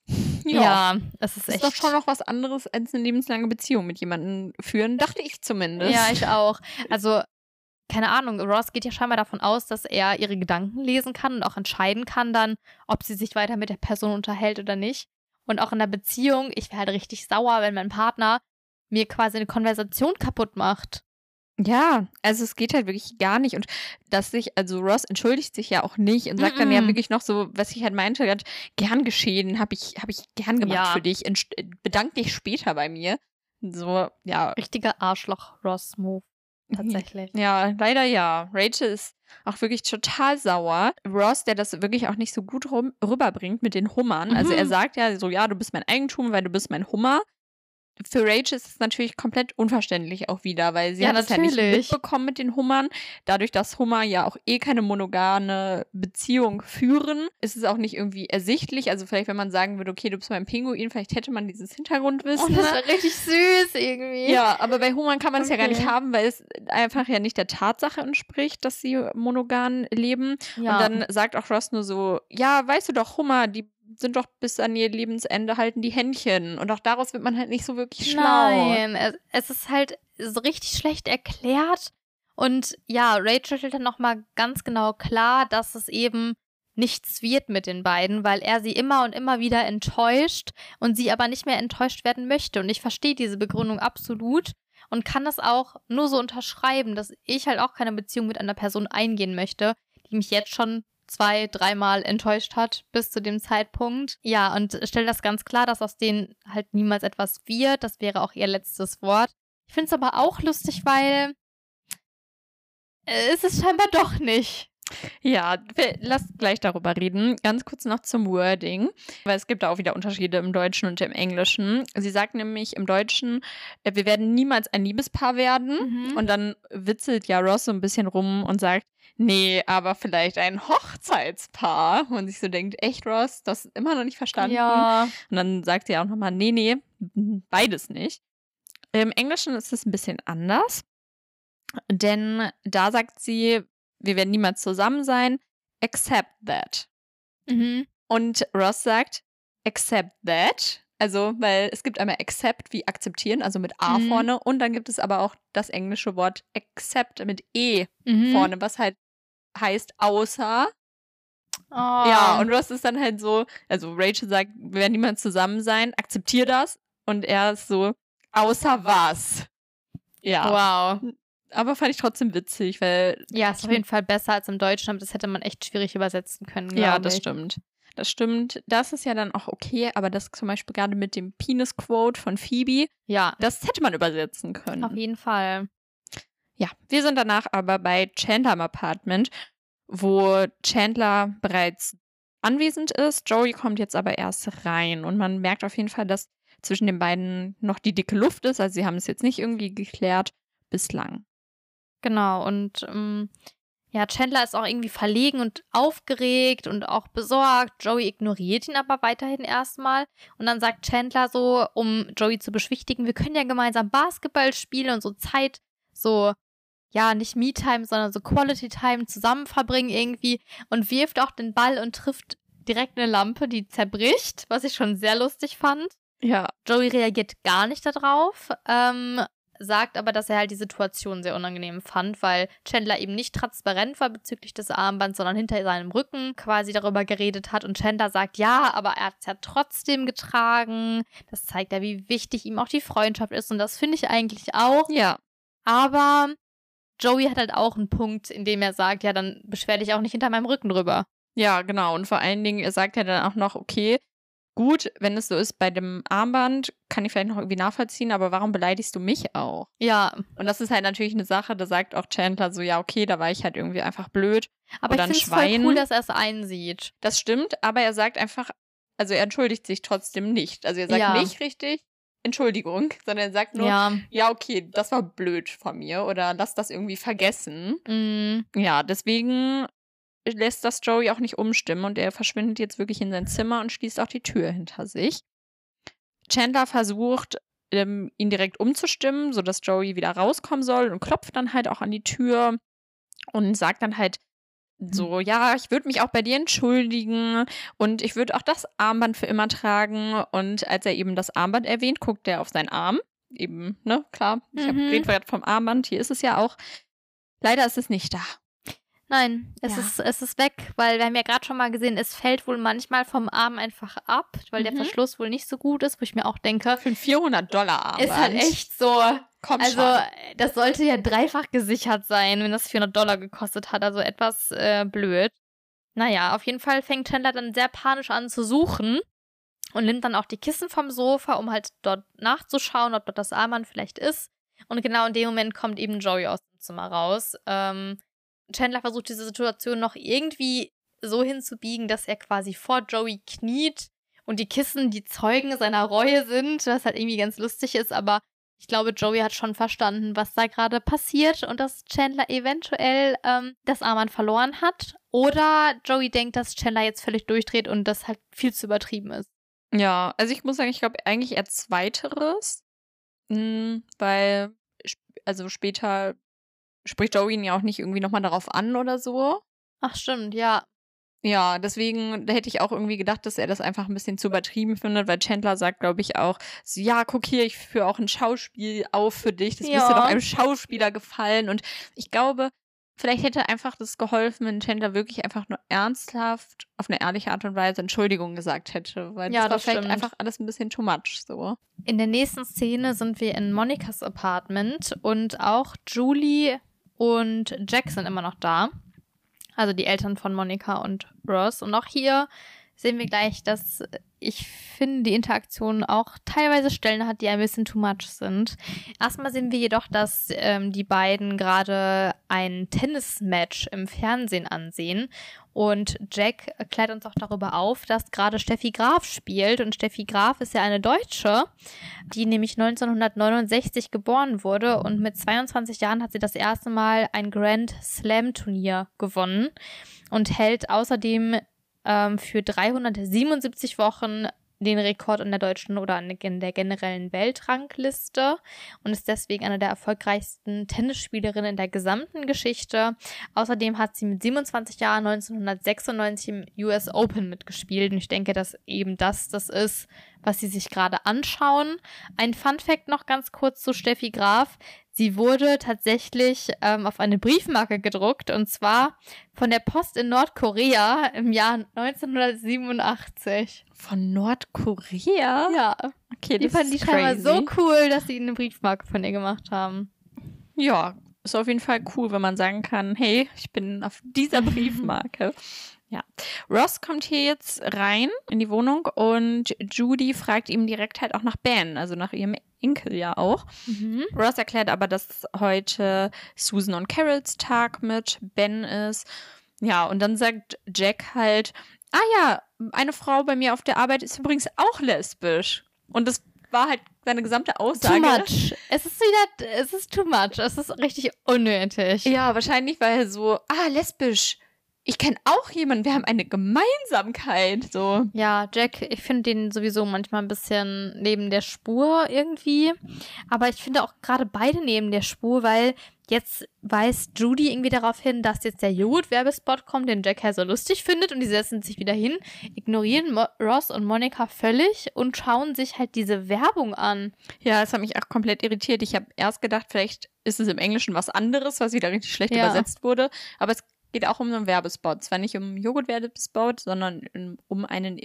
Ja, ja, es ist ist echt. doch schon noch was anderes als eine lebenslange Beziehung mit jemandem führen, dachte ich zumindest. Ja, ich auch. Also, keine Ahnung, Ross geht ja scheinbar davon aus, dass er ihre Gedanken lesen kann und auch entscheiden kann dann, ob sie sich weiter mit der Person unterhält oder nicht. Und auch in der Beziehung, ich wäre halt richtig sauer, wenn mein Partner mir quasi eine Konversation kaputt macht. Ja, also es geht halt wirklich gar nicht. Und dass sich, also Ross entschuldigt sich ja auch nicht und sagt dann ja Mm-mm. wirklich noch so, was ich halt meinte, grad, gern geschehen, habe ich, hab ich gern gemacht Ja. für dich, Entsch- bedank dich später bei mir. So, ja. Richtiger Arschloch-Ross-Move. Tatsächlich. Ja, leider ja. Rachel ist auch wirklich total sauer. Ross, der das wirklich auch nicht so gut rum, rüberbringt mit den Hummern. Also Mhm. er sagt ja so, ja, du bist mein Eigentum, weil du bist mein Hummer. Für Rachel ist es natürlich komplett unverständlich auch wieder, weil sie Ja, hat es ja nicht natürlich. mitbekommen mit den Hummern. Dadurch, dass Hummer ja auch eh keine monogame Beziehung führen, ist es auch nicht irgendwie ersichtlich. Also vielleicht, wenn man sagen würde, okay, du bist mein Pinguin, vielleicht hätte man dieses Hintergrundwissen. Und das war richtig süß irgendwie. Ja, aber bei Hummern kann man es ja gar nicht Okay. haben, weil es einfach ja nicht der Tatsache entspricht, dass sie monogam leben. Ja. Und dann sagt auch Ross nur so, ja, weißt du doch, Hummer, die sind doch bis an ihr Lebensende halten die Händchen. Und auch daraus wird man halt nicht so wirklich schlau. Nein, es, es ist halt so richtig schlecht erklärt. Und ja, Rachel stellt dann nochmal ganz genau klar, dass es eben nichts wird mit den beiden, weil er sie immer und immer wieder enttäuscht und sie aber nicht mehr enttäuscht werden möchte. Und ich verstehe diese Begründung absolut und kann das auch nur so unterschreiben, dass ich halt auch keine Beziehung mit einer Person eingehen möchte, die mich jetzt schon zwei, dreimal enttäuscht hat bis zu dem Zeitpunkt. Ja, und stellt das ganz klar, dass aus denen halt niemals etwas wird. Das wäre auch ihr letztes Wort. Ich finde es aber auch lustig, weil äh, es ist scheinbar doch nicht. Ja, wir, lass gleich darüber reden. Ganz kurz noch zum Wording, weil es gibt da auch wieder Unterschiede im Deutschen und im Englischen. Sie sagt nämlich im Deutschen, äh, wir werden niemals ein Liebespaar werden. Mhm. Und dann witzelt ja Ross so ein bisschen rum und sagt, nee, aber vielleicht ein Hochzeitspaar. Und sich so denkt, echt Ross, das ist immer noch nicht verstanden. Ja. Und dann sagt sie auch nochmal, nee, nee, beides nicht. Im Englischen ist es ein bisschen anders, denn da sagt sie, wir werden niemals zusammen sein, accept that. Mhm. Und Ross sagt, accept that. Also, weil es gibt einmal accept wie akzeptieren, also mit A Mhm. vorne. Und dann gibt es aber auch das englische Wort accept mit E Mhm. vorne, was halt heißt außer. Oh. Ja, und Ross ist dann halt so, also Rachel sagt, wir werden niemals zusammen sein, akzeptier das. Und er ist so, außer was? Ja. Wow. Aber fand ich trotzdem witzig, weil. Ja, ist auf jeden Fall besser als im Deutschen, aber das hätte man echt schwierig übersetzen können, glaube Ja, das ich. stimmt. Das stimmt. Das ist ja dann auch okay, aber das zum Beispiel gerade mit dem Penis-Quote von Phoebe, Ja, das hätte man übersetzen können. auf jeden Fall. Ja, wir sind danach aber bei Chandler im Apartment, wo Chandler bereits anwesend ist. Joey kommt jetzt aber erst rein und man merkt auf jeden Fall, dass zwischen den beiden noch die dicke Luft ist. Also sie haben es jetzt nicht irgendwie geklärt bislang. Genau, und ähm, ja, Chandler ist auch irgendwie verlegen und aufgeregt und auch besorgt. Joey ignoriert ihn aber weiterhin erstmal. Und dann sagt Chandler so, um Joey zu beschwichtigen, wir können ja gemeinsam Basketball spielen und so Zeit, so, ja, nicht Me-Time, sondern so Quality-Time zusammen verbringen irgendwie. Und wirft auch den Ball und trifft direkt eine Lampe, die zerbricht, was ich schon sehr lustig fand. Ja. Joey reagiert gar nicht darauf, ähm, sagt aber, dass er halt die Situation sehr unangenehm fand, weil Chandler eben nicht transparent war bezüglich des Armbands, sondern hinter seinem Rücken quasi darüber geredet hat. Und Chandler sagt, ja, aber er hat es ja trotzdem getragen. Das zeigt ja, wie wichtig ihm auch die Freundschaft ist. Und das finde ich eigentlich auch. Ja. Aber Joey hat halt auch einen Punkt, in dem er sagt, ja, dann beschwer dich auch nicht hinter meinem Rücken drüber. Ja, genau. Und vor allen Dingen, er sagt ja dann auch noch, okay, gut, wenn es so ist bei dem Armband, kann ich vielleicht noch irgendwie nachvollziehen, aber warum beleidigst du mich auch? Ja. Und das ist halt natürlich eine Sache, da sagt auch Chandler so, ja, okay, da war ich halt irgendwie einfach blöd. Aber Oder ich ein finde es voll Schwein. cool, dass er es einsieht. Das stimmt, aber er sagt einfach, also er entschuldigt sich trotzdem nicht. Also er sagt Ja. nicht richtig Entschuldigung, sondern er sagt nur, ja. Ja. okay, das war blöd von mir oder lass das irgendwie vergessen. Mm. Ja, deswegen lässt das Joey auch nicht umstimmen und er verschwindet jetzt wirklich in sein Zimmer und schließt auch die Tür hinter sich. Chandler versucht, ähm, ihn direkt umzustimmen, sodass Joey wieder rauskommen soll und klopft dann halt auch an die Tür und sagt dann halt so, ja, ich würde mich auch bei dir entschuldigen und ich würde auch das Armband für immer tragen. Und als er eben das Armband erwähnt, guckt er auf seinen Arm. Eben, ne, klar, ich habe Mhm. reden gerade vom Armband, hier ist es ja auch. Leider ist es nicht da. Nein, es, Ja. ist, es ist weg, weil wir haben ja gerade schon mal gesehen, es fällt wohl manchmal vom Arm einfach ab, weil der Mhm. Verschluss wohl nicht so gut ist, wo ich mir auch denke, Für ein vierhundert Dollar Armband. ist halt echt so, Komm also schon. das sollte ja dreifach gesichert sein, wenn das vierhundert Dollar gekostet hat, also etwas äh, blöd. Naja, auf jeden Fall fängt Chandler dann sehr panisch an zu suchen und nimmt dann auch die Kissen vom Sofa, um halt dort nachzuschauen, ob dort das Armband vielleicht ist. Und genau in dem Moment kommt eben Joey aus dem Zimmer raus. Ähm, Chandler versucht diese Situation noch irgendwie so hinzubiegen, dass er quasi vor Joey kniet und die Kissen die Zeugen seiner Reue sind, was halt irgendwie ganz lustig ist, aber ich glaube, Joey hat schon verstanden, was da gerade passiert und dass Chandler eventuell ähm, das Armband verloren hat. Oder Joey denkt, dass Chandler jetzt völlig durchdreht und das halt viel zu übertrieben ist. Ja, also ich muss sagen, ich glaube eigentlich eher Zweiteres, mh, weil sp- also später spricht Joey ihn ja auch nicht irgendwie nochmal darauf an oder so. Ach stimmt, ja. Ja, deswegen hätte ich auch irgendwie gedacht, dass er das einfach ein bisschen zu übertrieben findet, weil Chandler sagt, glaube ich, auch, so, ja, guck hier, ich führe auch ein Schauspiel auf für dich, das Ja. müsste doch einem Schauspieler gefallen. Und ich glaube, vielleicht hätte einfach das geholfen, wenn Chandler wirklich einfach nur ernsthaft, auf eine ehrliche Art und Weise Entschuldigung gesagt hätte, weil Ja, das war das vielleicht stimmt. einfach alles ein bisschen too much, so. In der nächsten Szene sind wir in Monikas Apartment und auch Julie und Jack sind immer noch da. Also die Eltern von Monica und Ross. Und auch hier sehen wir gleich, dass ich finde, die Interaktion auch teilweise Stellen hat, die ein bisschen too much sind. Erstmal sehen wir jedoch, dass ähm, die beiden gerade ein Tennismatch im Fernsehen ansehen. Und Jack klärt uns auch darüber auf, dass gerade Steffi Graf spielt. Und Steffi Graf ist ja eine Deutsche, die nämlich neunzehnhundertneunundsechzig geboren wurde. Und mit zweiundzwanzig Jahren hat sie das erste Mal ein Grand Slam Turnier gewonnen und hält außerdem ähm, für dreihundertsiebenundsiebzig Wochen den Rekord in der deutschen oder in der generellen Weltrangliste und ist deswegen eine der erfolgreichsten Tennisspielerinnen in der gesamten Geschichte. Außerdem hat sie mit siebenundzwanzig Jahren neunzehnhundertsechsundneunzig im U S Open mitgespielt und ich denke, dass eben das das ist, was sie sich gerade anschauen. Ein Funfact noch ganz kurz zu Steffi Graf. Sie wurde tatsächlich ähm, auf eine Briefmarke gedruckt und zwar von der Post in Nordkorea im Jahr neunzehnhundertsiebenundachtzig. Von Nordkorea? Ja. Okay, die das fanden die ist scheinbar crazy. so cool, dass sie eine Briefmarke von ihr gemacht haben. Ja, ist auf jeden Fall cool, wenn man sagen kann, hey, ich bin auf dieser Briefmarke. Ja. Ross kommt hier jetzt rein in die Wohnung und Judy fragt ihm direkt halt auch nach Ben, also nach ihrem Enkel ja auch. Mhm. Ross erklärt aber, dass heute Susan und Carols Tag mit Ben ist. Ja, und dann sagt Jack halt, ah ja, eine Frau bei mir auf der Arbeit ist übrigens auch lesbisch. Und das war halt seine gesamte Aussage. Too much. Es ist wieder, es ist too much. Es ist richtig unnötig. Ja, wahrscheinlich war er so, ah, lesbisch. Ich kenne auch jemanden, wir haben eine Gemeinsamkeit. So. Ja, Jack, ich finde den sowieso manchmal ein bisschen neben der Spur irgendwie. Aber ich finde auch gerade beide neben der Spur, weil jetzt weist Judy irgendwie darauf hin, dass jetzt der Joghurt-Werbespot kommt, den Jack ja so lustig findet und die setzen sich wieder hin, ignorieren Mo- Ross und Monica völlig und schauen sich halt diese Werbung an. Ja, das hat mich auch komplett irritiert. Ich habe erst gedacht, vielleicht ist es im Englischen was anderes, was wieder richtig schlecht Ja. übersetzt wurde. Aber es geht auch um einen Werbespot. Zwar nicht um einen Joghurt-Werbespot, sondern um einen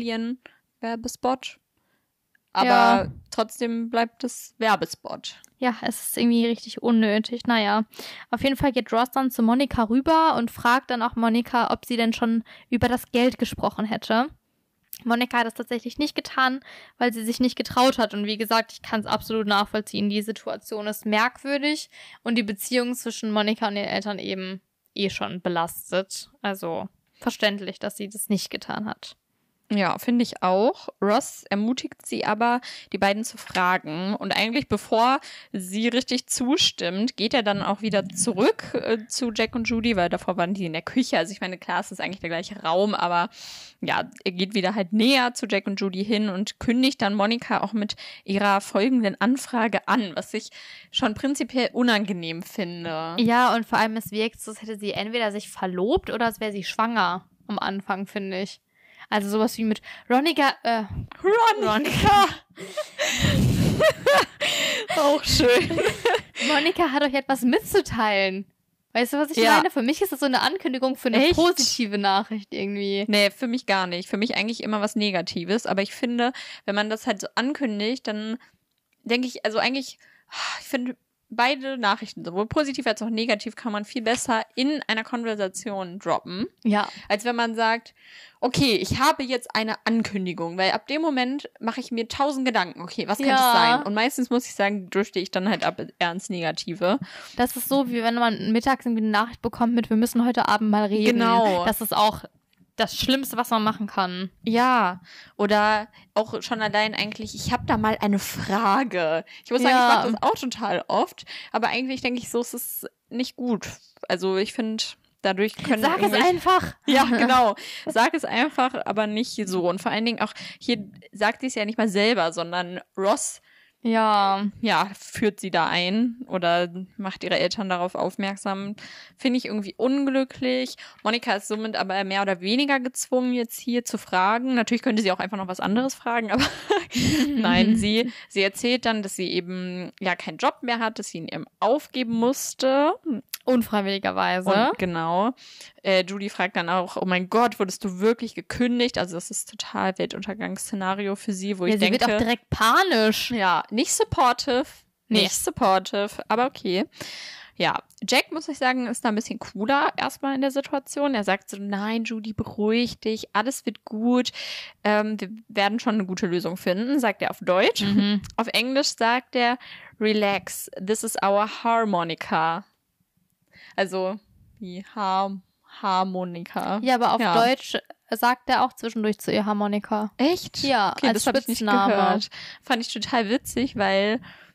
Immobilien-Werbespot. Aber Ja. trotzdem bleibt es Werbespot. Ja, es ist irgendwie richtig unnötig. Naja, auf jeden Fall geht Ross dann zu Monica rüber und fragt dann auch Monica, ob sie denn schon über das Geld gesprochen hätte. Monica hat das tatsächlich nicht getan, weil sie sich nicht getraut hat. Und wie gesagt, ich kann es absolut nachvollziehen. Die Situation ist merkwürdig und die Beziehung zwischen Monica und den Eltern eben eh schon belastet. Also verständlich, dass sie das nicht getan hat. Ja, finde ich auch. Ross ermutigt sie aber, die beiden zu fragen. Und eigentlich, bevor sie richtig zustimmt, geht er dann auch wieder zurück äh, zu Jack und Judy, weil davor waren die in der Küche. Also ich meine, klar, es ist eigentlich der gleiche Raum, aber ja, er geht wieder halt näher zu Jack und Judy hin und kündigt dann Monica auch mit ihrer folgenden Anfrage an, was ich schon prinzipiell unangenehm finde. Ja, und vor allem, es wirkt so, als hätte sie entweder sich verlobt oder als wäre sie schwanger am Anfang, finde ich. Also sowas wie mit Ronica, äh, Ronica! Auch schön. Monica hat euch etwas mitzuteilen. Weißt du, was ich Ja. meine? Für mich ist das so eine Ankündigung für eine Echt? positive Nachricht irgendwie. Nee, für mich gar nicht. Für mich eigentlich immer was Negatives. Aber ich finde, wenn man das halt so ankündigt, dann denke ich, also eigentlich, ich finde, beide Nachrichten, sowohl positiv als auch negativ, kann man viel besser in einer Konversation droppen, Ja. als wenn man sagt, okay, ich habe jetzt eine Ankündigung, weil ab dem Moment mache ich mir tausend Gedanken, okay, was könnte Ja. es sein? Und meistens muss ich sagen, drifte ich dann halt ab eher ins Negative. Das ist so, wie wenn man mittags irgendwie eine Nachricht bekommt mit, wir müssen heute Abend mal reden. Genau. Das ist auch das Schlimmste, was man machen kann. Ja, oder auch schon allein eigentlich, ich habe da mal eine Frage. Ich muss sagen, Ja. ich mache das auch total oft, aber eigentlich denke ich so, es ist nicht gut. Also ich finde, dadurch können Sag es irgendwelche- einfach. Ja, genau. Sag es einfach, aber nicht so. Und vor allen Dingen auch, hier sagt sie es ja nicht mal selber, sondern Ross, Ja. ja, führt sie da ein oder macht ihre Eltern darauf aufmerksam. Finde ich irgendwie unglücklich. Monica ist somit aber mehr oder weniger gezwungen, jetzt hier zu fragen. Natürlich könnte sie auch einfach noch was anderes fragen, aber nein, sie, sie erzählt dann, dass sie eben ja keinen Job mehr hat, dass sie ihn eben aufgeben musste. Unfreiwilligerweise. Und genau. Äh, Judy fragt dann auch, oh mein Gott, wurdest du wirklich gekündigt? Also das ist total Weltuntergangsszenario für sie, wo ja, ich sie denke, wird auch direkt panisch. ja, nicht supportive, Nee. nicht supportive, aber okay. Ja, Jack, muss ich sagen, ist da ein bisschen cooler erstmal in der Situation. Er sagt so, nein, Judy, beruhig dich, alles wird gut. Ähm, wir werden schon eine gute Lösung finden, sagt er auf Deutsch. Mhm. Auf Englisch sagt er, relax, this is our harmonica. Also, die Har Harmonika. Ja, aber auf Ja. Deutsch sagt er auch zwischendurch zu ihr Harmonika. Echt? Ja, Okay, als das habe ich nicht Spitzname. gehört. Fand ich total witzig, weil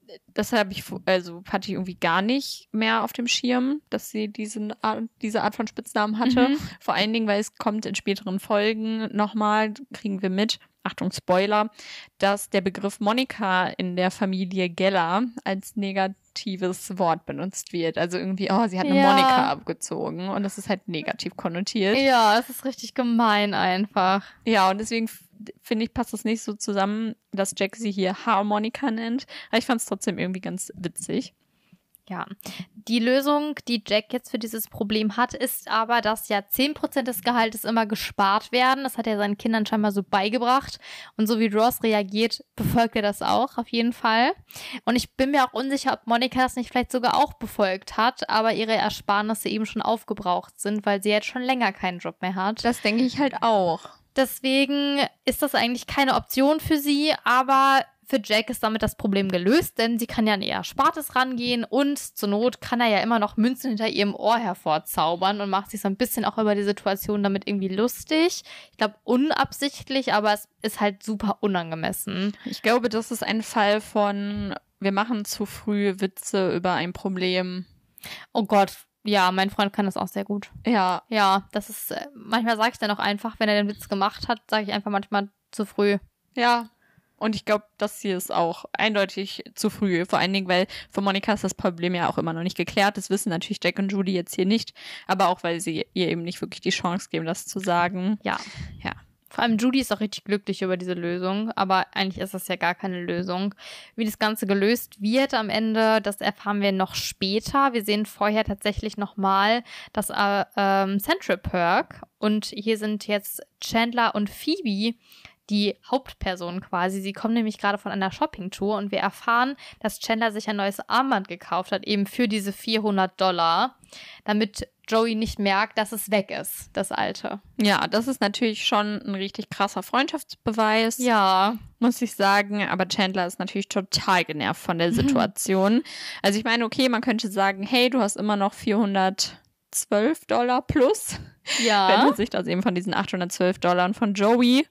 das habe ich, also hatte ich irgendwie gar nicht mehr auf dem Schirm, dass sie diesen Art, diese Art von Spitznamen hatte. Mhm. Vor allen Dingen, weil es kommt in späteren Folgen nochmal, kriegen wir mit, Achtung, Spoiler, dass der Begriff Monika in der Familie Geller als negatives Wort benutzt wird. Also irgendwie, oh, sie hat eine Ja. Monika abgezogen und das ist halt negativ konnotiert. Ja, es ist richtig gemein einfach. Ja, und deswegen f- finde ich, passt das nicht so zusammen, dass Jack sie hier Harmonika nennt. Aber ich fand es trotzdem irgendwie ganz witzig. Ja, die Lösung, die Jack jetzt für dieses Problem hat, ist aber, dass ja zehn Prozent des Gehaltes immer gespart werden. Das hat er seinen Kindern scheinbar so beigebracht. Und so wie Ross reagiert, befolgt er das auch, auf jeden Fall. Und ich bin mir auch unsicher, ob Monika das nicht vielleicht sogar auch befolgt hat, aber ihre Ersparnisse eben schon aufgebraucht sind, weil sie jetzt schon länger keinen Job mehr hat. Das denke ich halt auch. Deswegen ist das eigentlich keine Option für sie, aber für Jack ist damit das Problem gelöst, denn sie kann ja an ihr Erspartes rangehen und zur Not kann er ja immer noch Münzen hinter ihrem Ohr hervorzaubern und macht sich so ein bisschen auch über die Situation damit irgendwie lustig. Ich glaube unabsichtlich, aber es ist halt super unangemessen. Ich glaube, das ist ein Fall von, wir machen zu früh Witze über ein Problem. Oh Gott, ja, mein Freund kann das auch sehr gut. Ja, Ja, das ist, äh, manchmal sage ich dann auch einfach, wenn er den Witz gemacht hat, sage ich einfach manchmal zu früh. ja. Und ich glaube, das hier ist auch eindeutig zu früh. Vor allen Dingen, weil für Monika ist das Problem ja auch immer noch nicht geklärt. Das wissen natürlich Jack und Judy jetzt hier nicht. Aber auch, weil sie ihr eben nicht wirklich die Chance geben, das zu sagen. Ja. Ja. Vor allem Judy ist auch richtig glücklich über diese Lösung, aber eigentlich ist das ja gar keine Lösung. Wie das Ganze gelöst wird am Ende, das erfahren wir noch später. Wir sehen vorher tatsächlich nochmal das äh, ähm, Central Perk und hier sind jetzt Chandler und Phoebe die Hauptperson quasi. Sie kommen nämlich gerade von einer Shoppingtour und wir erfahren, dass Chandler sich ein neues Armband gekauft hat, eben für diese vierhundert Dollar, damit Joey nicht merkt, dass es weg ist, das alte. Ja, das ist natürlich schon ein richtig krasser Freundschaftsbeweis, Ja. muss ich sagen. Aber Chandler ist natürlich total genervt von der Situation. Also ich meine, okay, man könnte sagen, hey, du hast immer noch vierhundertzwölf Dollar plus, Ja. wenn er sich das eben von diesen achthundertzwölf Dollar von Joey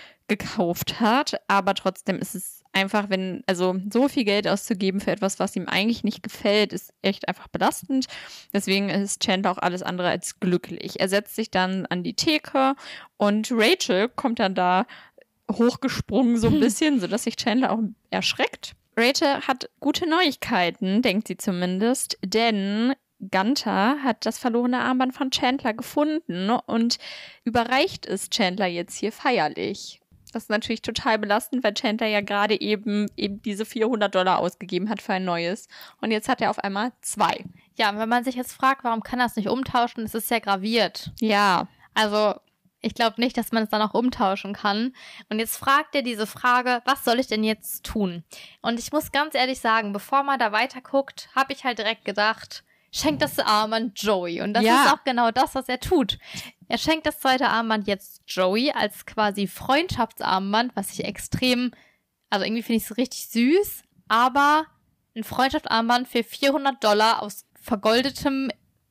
gekauft hat. Aber trotzdem ist es einfach, wenn, also so viel Geld auszugeben für etwas, was ihm eigentlich nicht gefällt, ist echt einfach belastend. Deswegen ist Chandler auch alles andere als glücklich. Er setzt sich dann an die Theke und Rachel kommt dann da hochgesprungen so ein bisschen, sodass sich Chandler auch erschreckt. Rachel hat gute Neuigkeiten, denkt sie zumindest, denn Gunther hat das verlorene Armband von Chandler gefunden und überreicht es Chandler jetzt hier feierlich. Das ist natürlich total belastend, weil Chandler ja gerade eben eben diese vierhundert Dollar ausgegeben hat für ein neues. Und jetzt hat er auf einmal zwei. Ja, und wenn man sich jetzt fragt, warum kann er es nicht umtauschen, es ist ja graviert. Ja. Also, ich glaube nicht, dass man es dann auch umtauschen kann. Und jetzt fragt er diese Frage, was soll ich denn jetzt tun? Und ich muss ganz ehrlich sagen, bevor man da weiter guckt, habe ich halt direkt gedacht, schenkt das Armband Joey. Und das Ja. ist auch genau das, was er tut. Er schenkt das zweite Armband jetzt Joey als quasi Freundschaftsarmband, was ich extrem, also irgendwie finde ich es richtig süß, aber ein Freundschaftsarmband für vierhundert Dollar aus vergoldetem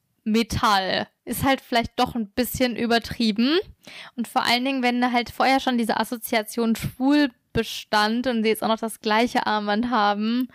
Metall ist halt vielleicht doch ein bisschen übertrieben. Und vor allen Dingen, wenn halt vorher schon diese Assoziation schwul bestand und sie jetzt auch noch das gleiche Armband haben.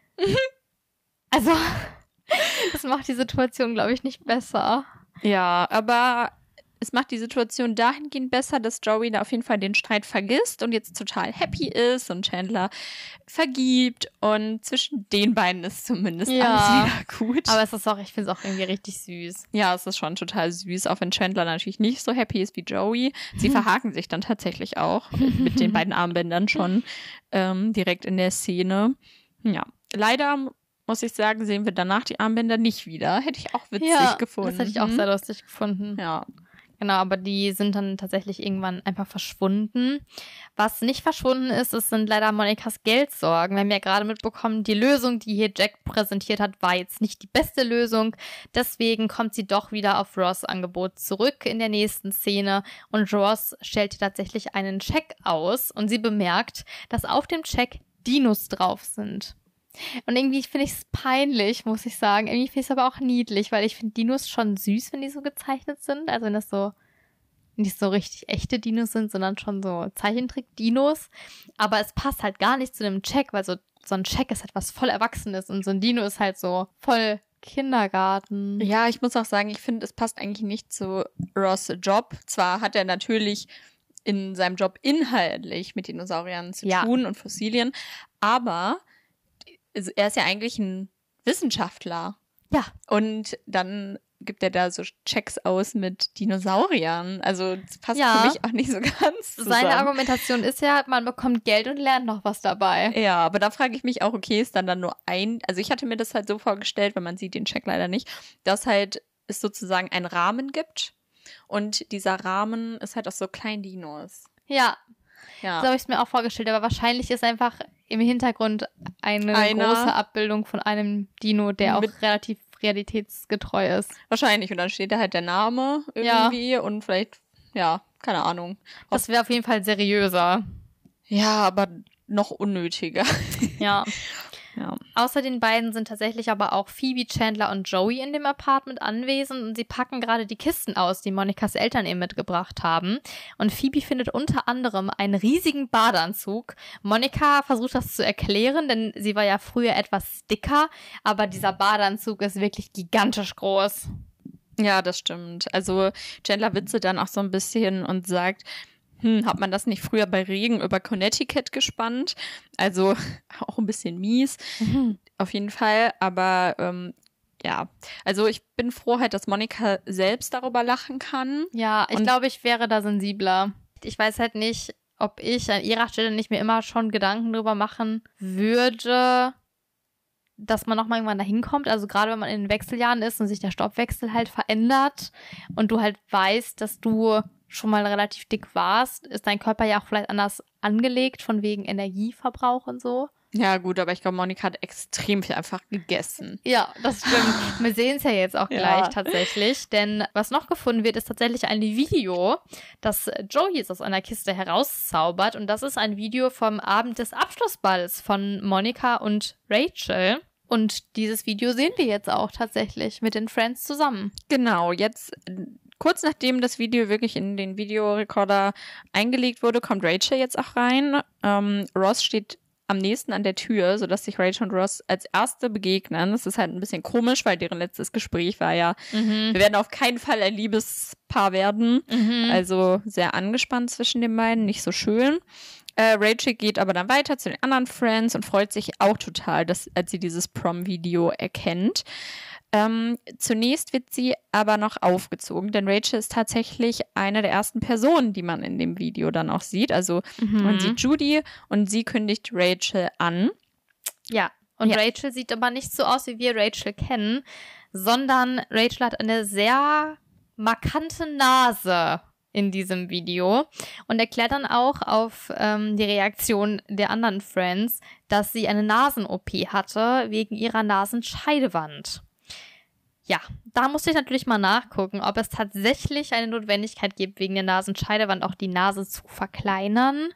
Also, das macht die Situation, glaube ich, nicht besser. Ja, aber es macht die Situation dahingehend besser, dass Joey da auf jeden Fall den Streit vergisst und jetzt total happy ist und Chandler vergibt und zwischen den beiden ist zumindest Ja. alles wieder gut. Aber es ist auch, ich finde es auch irgendwie richtig süß. ja, es ist schon total süß, auch wenn Chandler natürlich nicht so happy ist wie Joey. Sie verhaken sich dann tatsächlich auch mit den beiden Armbändern schon ähm, direkt in der Szene. Ja, leider muss ich sagen, sehen wir danach die Armbänder nicht wieder. Hätte ich auch witzig ja, gefunden. das hätte ich auch sehr lustig gefunden. Ja. Genau, aber die sind dann tatsächlich irgendwann einfach verschwunden. Was nicht verschwunden ist, es sind leider Monikas Geldsorgen. Wir haben ja gerade mitbekommen, die Lösung, die hier Jack präsentiert hat, war jetzt nicht die beste Lösung. Deswegen kommt sie doch wieder auf Ross' Angebot zurück in der nächsten Szene. Und Ross stellt ihr tatsächlich einen Scheck aus und sie bemerkt, dass auf dem Scheck Dinos drauf sind. Und irgendwie finde ich es peinlich, muss ich sagen. Irgendwie finde ich es aber auch niedlich, weil ich finde Dinos schon süß, wenn die so gezeichnet sind. Also wenn das so nicht so richtig echte Dinos sind, sondern schon so Zeichentrick-Dinos. Aber es passt halt gar nicht zu dem Check, weil so so ein Check ist halt was voll Erwachsenes und so ein Dino ist halt so voll Kindergarten. Ja, ich muss auch sagen, ich finde, es passt eigentlich nicht zu Ross' Job. Zwar hat er natürlich in seinem Job inhaltlich mit Dinosauriern zu Ja. tun und Fossilien, aber er ist ja eigentlich ein Wissenschaftler. Ja. Und dann gibt er da so Checks aus mit Dinosauriern. Also das passt Ja. für mich auch nicht so ganz zusammen. Seine Argumentation ist ja, man bekommt Geld und lernt noch was dabei. Ja, aber da frage ich mich auch, okay, ist dann dann nur ein, also ich hatte mir das halt so vorgestellt, weil man sieht den Check leider nicht, dass halt es sozusagen einen Rahmen gibt und dieser Rahmen ist halt aus so kleinen Dinos. Ja, Ja. so habe ich es mir auch vorgestellt, aber wahrscheinlich ist einfach im Hintergrund eine Einer. große Abbildung von einem Dino, der auch Mit- relativ realitätsgetreu ist. Wahrscheinlich. Und dann steht da halt der Name irgendwie und vielleicht, ja, keine Ahnung. Das wäre auf jeden Fall seriöser. Ja, aber noch unnötiger. Ja. Ja. Außer den beiden sind tatsächlich aber auch Phoebe, Chandler und Joey in dem Apartment anwesend und sie packen gerade die Kisten aus, die Monikas Eltern eben mitgebracht haben. Und Phoebe findet unter anderem einen riesigen Badeanzug. Monika versucht das zu erklären, denn sie war ja früher etwas dicker, aber dieser Badeanzug ist wirklich gigantisch groß. Ja, das stimmt. Also Chandler witzelt dann auch so ein bisschen und sagt, hm, hat man das nicht früher bei Regen über Connecticut gespannt? Also auch ein bisschen mies, auf jeden Fall. Aber ähm, ja, also ich bin froh halt, dass Monika selbst darüber lachen kann. Ja, ich Und- glaube, ich wäre da sensibler. Ich weiß halt nicht, ob ich an ihrer Stelle nicht mir immer schon Gedanken drüber machen würde, dass man nochmal irgendwann dahin kommt. Also gerade wenn man in den Wechseljahren ist und sich der Stoffwechsel halt verändert und du halt weißt, dass du schon mal relativ dick warst, ist dein Körper ja auch vielleicht anders angelegt, von wegen Energieverbrauch und so. Ja gut, aber ich glaube, Monika hat extrem viel einfach gegessen. Ja, das stimmt. Wir sehen es ja jetzt auch Ja. gleich tatsächlich. Denn was noch gefunden wird, ist tatsächlich ein Video, das Joey jetzt aus einer Kiste herauszaubert. Und das ist ein Video vom Abend des Abschlussballs von Monika und Rachel. Und dieses Video sehen wir jetzt auch tatsächlich mit den Friends zusammen. Genau, jetzt äh, kurz nachdem das Video wirklich in den Videorekorder eingelegt wurde, kommt Rachel jetzt auch rein. Ähm, Ross steht am nächsten an der Tür, sodass sich Rachel und Ross als Erste begegnen. Das ist halt ein bisschen komisch, weil deren letztes Gespräch war ja, Mhm. wir werden auf keinen Fall ein Liebespaar werden. Mhm. Also sehr angespannt zwischen den beiden, nicht so schön. Äh, Rachel geht aber dann weiter zu den anderen Friends und freut sich auch total, dass, als sie dieses Prom-Video erkennt. Ähm, zunächst wird sie aber noch aufgezogen, denn Rachel ist tatsächlich eine der ersten Personen, die man in dem Video dann auch sieht. Also man Mhm. sieht Judy und sie kündigt Rachel an. Ja, und Ja. Rachel sieht aber nicht so aus, wie wir Rachel kennen, sondern Rachel hat eine sehr markante Nase in diesem Video und erklärt dann auch auf ähm, die Reaktion der anderen Friends, dass sie eine Nasen-O P hatte wegen ihrer Nasenscheidewand. Ja, da musste ich natürlich mal nachgucken, ob es tatsächlich eine Notwendigkeit gibt, wegen der Nasenscheidewand auch die Nase zu verkleinern.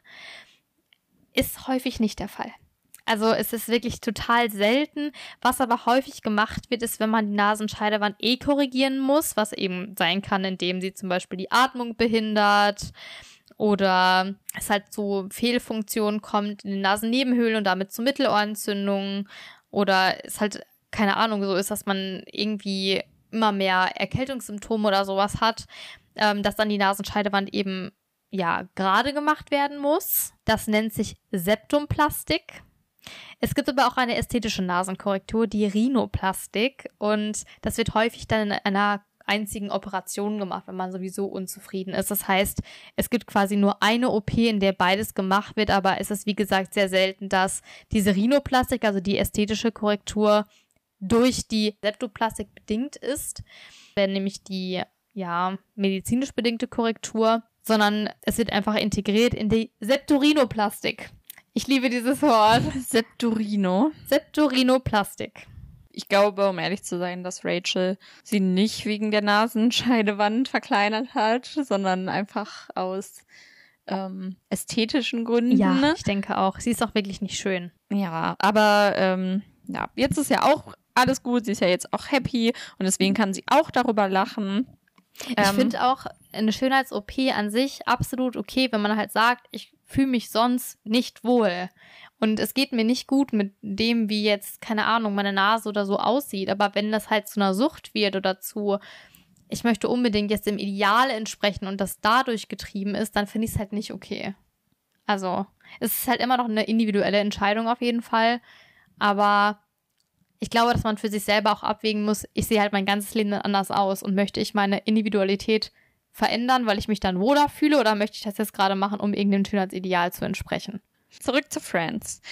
Ist häufig nicht der Fall. Also es ist wirklich total selten. Was aber häufig gemacht wird, ist, wenn man die Nasenscheidewand eh korrigieren muss, was eben sein kann, indem sie zum Beispiel die Atmung behindert oder es halt zu Fehlfunktionen kommt in den Nasennebenhöhlen und damit zu Mittelohrentzündungen oder es halt, keine Ahnung, so ist, dass man irgendwie immer mehr Erkältungssymptome oder sowas hat, ähm, dass dann die Nasenscheidewand eben ja gerade gemacht werden muss. Das nennt sich Septumplastik. Es gibt aber auch eine ästhetische Nasenkorrektur, die Rhinoplastik. Und das wird häufig dann in einer einzigen Operation gemacht, wenn man sowieso unzufrieden ist. Das heißt, es gibt quasi nur eine O P, in der beides gemacht wird, aber es ist, wie gesagt, sehr selten, dass diese Rhinoplastik, also die ästhetische Korrektur, durch die Septoplastik bedingt ist, wenn nämlich die ja medizinisch bedingte Korrektur, sondern es wird einfach integriert in die Septorinoplastik. Ich liebe dieses Wort. Septorino. Septorinoplastik. Ich glaube, um ehrlich zu sein, dass Rachel sie nicht wegen der Nasenscheidewand verkleinert hat, sondern einfach aus ähm, ästhetischen Gründen. Ja, ich denke auch. Sie ist auch wirklich nicht schön. Ja, aber ähm, ja, jetzt ist ja auch alles gut. Sie ist ja jetzt auch happy und deswegen kann sie auch darüber lachen. Ich Ähm, finde auch eine Schönheits-O P an sich absolut okay, wenn man halt sagt, ich fühle mich sonst nicht wohl. Und es geht mir nicht gut mit dem, wie jetzt, keine Ahnung, meine Nase oder so aussieht. Aber wenn das halt zu einer Sucht wird oder zu, ich möchte unbedingt jetzt dem Ideal entsprechen und das dadurch getrieben ist, dann finde ich es halt nicht okay. Also, es ist halt immer noch eine individuelle Entscheidung auf jeden Fall. Aber ich glaube, dass man für sich selber auch abwägen muss, ich sehe halt mein ganzes Leben anders aus und möchte ich meine Individualität verändern, weil ich mich dann wohler fühle, oder möchte ich das jetzt gerade machen, um irgendeinem Schönheitsideal zu entsprechen? Zurück zu Friends.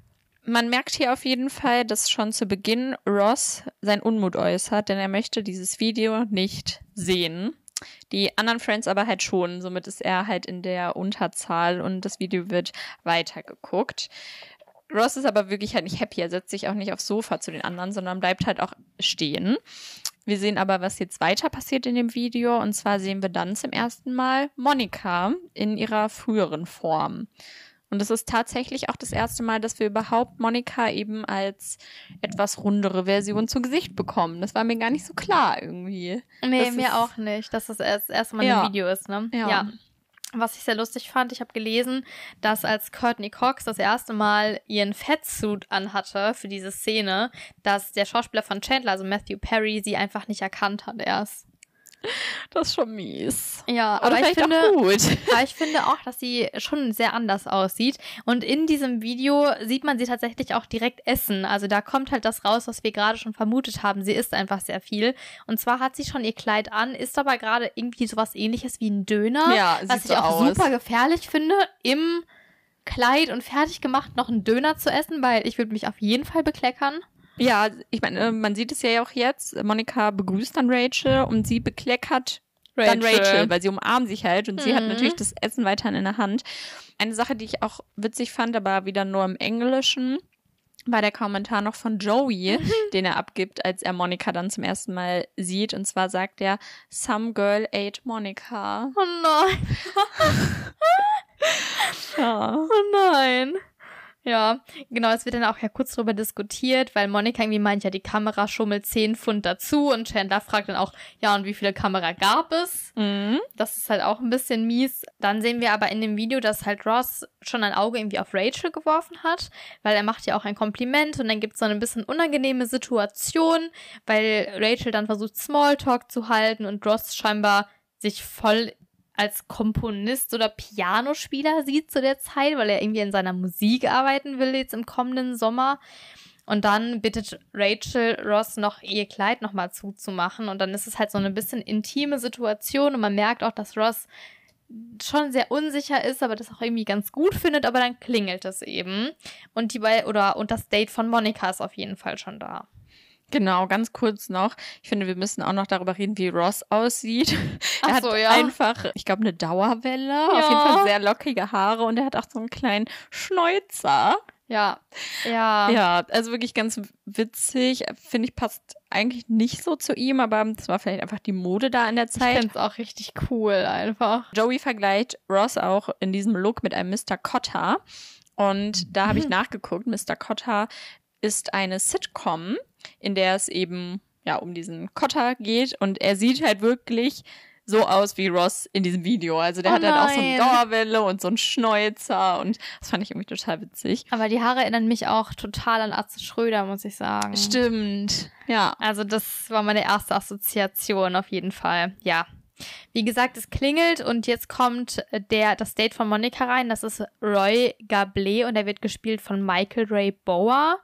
Man merkt hier auf jeden Fall, dass schon zu Beginn Ross seinen Unmut äußert, denn er möchte dieses Video nicht sehen. Die anderen Friends aber halt schon. Somit ist er halt in der Unterzahl und das Video wird weitergeguckt. Ross ist aber wirklich halt nicht happy. Er setzt sich auch nicht aufs Sofa zu den anderen, sondern bleibt halt auch stehen. Wir sehen aber, was jetzt weiter passiert in dem Video. Und zwar sehen wir dann zum ersten Mal Monica in ihrer früheren Form. Und es ist tatsächlich auch das erste Mal, dass wir überhaupt Monica eben als etwas rundere Version zu Gesicht bekommen. Das war mir gar nicht so klar irgendwie. Nee, das mir ist, auch nicht, dass das erst das erste Mal ja. ein Video ist, ne? Ja. ja. Was ich sehr lustig fand, ich habe gelesen, dass als Courtney Cox das erste Mal ihren Fatsuit anhatte für diese Szene, dass der Schauspieler von Chandler, also Matthew Perry, sie einfach nicht erkannt hat erst. Das ist schon mies. Ja, Oder aber ich vielleicht finde, auch gut. aber ich finde auch, dass sie schon sehr anders aussieht. Und in diesem Video sieht man sie tatsächlich auch direkt essen. Also da kommt halt das raus, was wir gerade schon vermutet haben. Sie isst einfach sehr viel. Und zwar hat sie schon ihr Kleid an, isst aber gerade irgendwie sowas Ähnliches wie ein Döner. Ja, was sieht ich so auch aus. super gefährlich finde, im Kleid und fertig gemacht noch einen Döner zu essen, weil ich würde mich auf jeden Fall bekleckern. Ja, ich meine, man sieht es ja auch jetzt. Monica begrüßt dann Rachel und sie bekleckert dann Rachel, weil sie umarmen sich halt und mhm. sie hat natürlich das Essen weiterhin in der Hand. Eine Sache, die ich auch witzig fand, aber wieder nur im Englischen, war der Kommentar noch von Joey, mhm. den er abgibt, als er Monica dann zum ersten Mal sieht. Und zwar sagt er, "Some girl ate Monica." Oh nein. Ja. Oh nein. Ja, genau, es wird dann auch ja kurz drüber diskutiert, weil Monica irgendwie meint, ja, die Kamera schummelt zehn Pfund dazu und Chandler fragt dann auch, ja, und wie viele Kamera gab es? Mhm. Das ist halt auch ein bisschen mies. Dann sehen wir aber in dem Video, dass halt Ross schon ein Auge irgendwie auf Rachel geworfen hat, weil er macht ja auch ein Kompliment und dann gibt es so eine bisschen unangenehme Situation, weil Rachel dann versucht, Smalltalk zu halten und Ross scheinbar sich voll als Komponist oder Pianospieler sieht zu der Zeit, weil er irgendwie in seiner Musik arbeiten will jetzt im kommenden Sommer. Und dann bittet Rachel Ross noch ihr Kleid nochmal zuzumachen und dann ist es halt so eine bisschen intime Situation und man merkt auch, dass Ross schon sehr unsicher ist, aber das auch irgendwie ganz gut findet, aber dann klingelt es eben. Und die bei oder und das Date von Monica ist auf jeden Fall schon da. Genau, ganz kurz noch. Ich finde, wir müssen auch noch darüber reden, wie Ross aussieht. Ach er hat so, ja. einfach, ich glaube, eine Dauerwelle. Ja. Auf jeden Fall sehr lockige Haare und er hat auch so einen kleinen Schnäuzer. Ja, ja. Ja, also wirklich ganz witzig. Finde ich, passt eigentlich nicht so zu ihm, aber das war vielleicht einfach die Mode da in der Ich Zeit. finde es auch richtig cool einfach. Joey vergleicht Ross auch in diesem Look mit einem Mister Cotta. Und da habe ich nachgeguckt. Mister Cotta ist eine Sitcom, in der es eben ja um diesen Cotta geht und er sieht halt wirklich so aus wie Ross in diesem Video. Also der Oh hat halt auch so eine nein. Dauerwelle und so einen Schnäuzer und das fand ich irgendwie total witzig. Aber die Haare erinnern mich auch total an Atze Schröder, muss ich sagen. Stimmt, ja. Also das war meine erste Assoziation auf jeden Fall. Ja. Wie gesagt, es klingelt und jetzt kommt der das Date von Monica rein. Das ist Roy Gablet und er wird gespielt von Michael Ray Bower.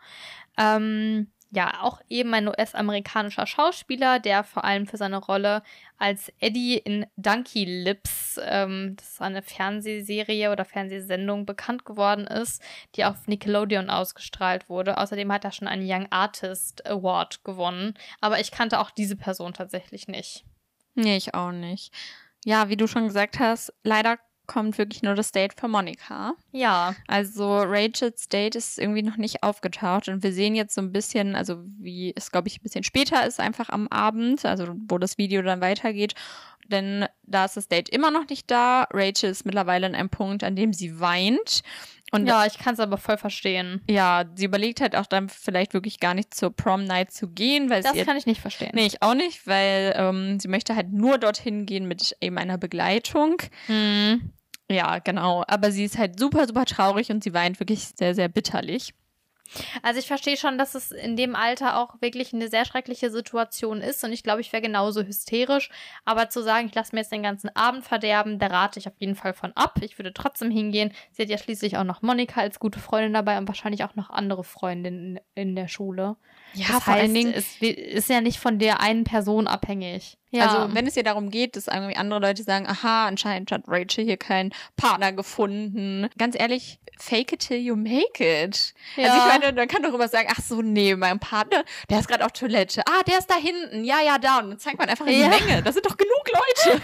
Ähm, ja, auch eben ein U S-amerikanischer Schauspieler, der vor allem für seine Rolle als Eddie in Donkey Lips, ähm, das ist eine Fernsehserie oder Fernsehsendung, bekannt geworden ist, die auf Nickelodeon ausgestrahlt wurde. Außerdem hat er schon einen Young Artist Award gewonnen. Aber ich kannte auch diese Person tatsächlich nicht. Nee, ich auch nicht. Ja, wie du schon gesagt hast, leider kommt wirklich nur das Date für Monica. Ja. Also Rachels Date ist irgendwie noch nicht aufgetaucht und wir sehen jetzt so ein bisschen, also wie es, glaube ich, ein bisschen später ist, einfach am Abend, also wo das Video dann weitergeht, denn da ist das Date immer noch nicht da. Rachel ist mittlerweile an einem Punkt, an dem sie weint. Und Ja, ich kann es aber voll verstehen. ja, sie überlegt halt auch dann vielleicht wirklich gar nicht zur Prom-Night zu gehen, weil es Das ihr kann ich nicht verstehen. Nee, ich auch nicht, weil ähm, sie möchte halt nur dorthin gehen mit eben einer Begleitung. Hm. Ja, genau. Aber sie ist halt super, super traurig und sie weint wirklich sehr, sehr bitterlich. Also ich verstehe schon, dass es in dem Alter auch wirklich eine sehr schreckliche Situation ist und ich glaube, ich wäre genauso hysterisch, aber zu sagen, ich lasse mir jetzt den ganzen Abend verderben, da rate ich auf jeden Fall von ab. Ich würde trotzdem hingehen. Sie hat ja schließlich auch noch Monika als gute Freundin dabei und wahrscheinlich auch noch andere Freundinnen in der Schule. Ja, das vor heißt, allen Dingen es ist ja nicht von der einen Person abhängig. Ja. Also wenn es ihr darum geht, dass irgendwie andere Leute sagen, aha, anscheinend hat Rachel hier keinen Partner gefunden. Ganz ehrlich, fake it till you make it. Ja. Also ich meine, dann kann doch immer sagen, ach so, nee, mein Partner, der ist gerade auf Toilette. Ah, der ist da hinten. Ja, ja, da. Und dann zeigt man einfach in Ja. die Menge. Das sind doch genug Leute.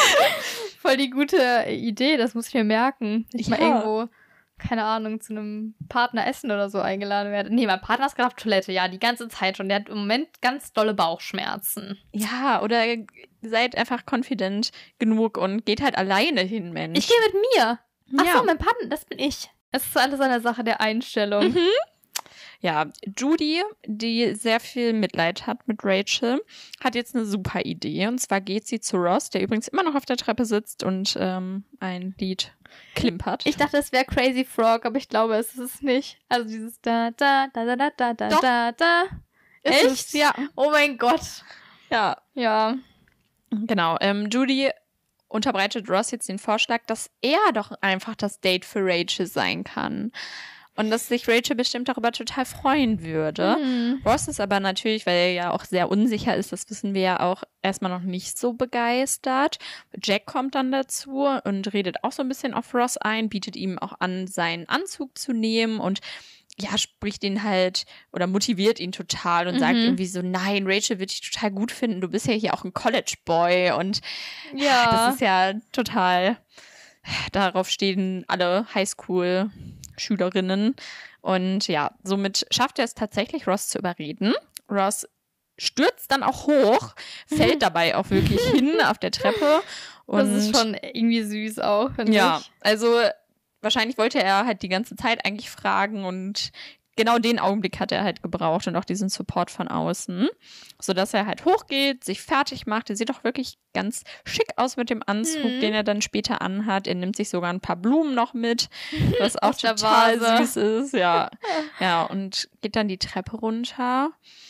Voll die gute Idee, das muss ich mir merken. Ich Ja. mal irgendwo, keine Ahnung, zu einem Partner essen oder so eingeladen werde. Nee, mein Partner ist gerade auf Toilette, ja, die ganze Zeit schon. Der hat im Moment ganz dolle Bauchschmerzen. Ja, oder seid einfach confident genug und geht halt alleine hin, Mensch. Ich gehe mit mir. Ach Ja. so, mein Partner, das bin ich. Es ist alles eine Sache der Einstellung. Mhm. Ja, Judy, die sehr viel Mitleid hat mit Rachel, hat jetzt eine super Idee. Und zwar geht sie zu Ross, der übrigens immer noch auf der Treppe sitzt und ähm, ein Lied klimpert. Ich dachte, es wäre Crazy Frog, aber ich glaube, es ist es nicht. Also dieses da, da, da, da, da, da, Doch. da, da. Ist Echt? es, ja. Oh mein Gott. Ja, Ja. genau. Ähm, Judy unterbreitet Ross jetzt den Vorschlag, dass er doch einfach das Date für Rachel sein kann. Und dass sich Rachel bestimmt darüber total freuen würde. Hm. Ross ist aber natürlich, weil er ja auch sehr unsicher ist, das wissen wir ja auch, erstmal noch nicht so begeistert. Jack kommt dann dazu und redet auch so ein bisschen auf Ross ein, bietet ihm auch an, seinen Anzug zu nehmen und ja, spricht ihn halt oder motiviert ihn total und Mhm. sagt irgendwie so, nein, Rachel wird dich total gut finden, du bist ja hier auch ein College-Boy und Ja. das ist ja total, darauf stehen alle Highschool-Schülerinnen und ja, somit schafft er es tatsächlich, Ross zu überreden. Ross stürzt dann auch hoch, fällt dabei auch wirklich hin auf der Treppe. Und Das ist schon irgendwie süß auch, finde ja, ich. also wahrscheinlich wollte er halt die ganze Zeit eigentlich fragen und genau den Augenblick hat er halt gebraucht und auch diesen Support von außen, sodass er halt hochgeht, sich fertig macht. Er sieht doch wirklich ganz schick aus mit dem Anzug, Mhm. den er dann später anhat. Er nimmt sich sogar ein paar Blumen noch mit, was auch Aus der total Vase. süß ist. Ja. ja, und geht dann die Treppe runter.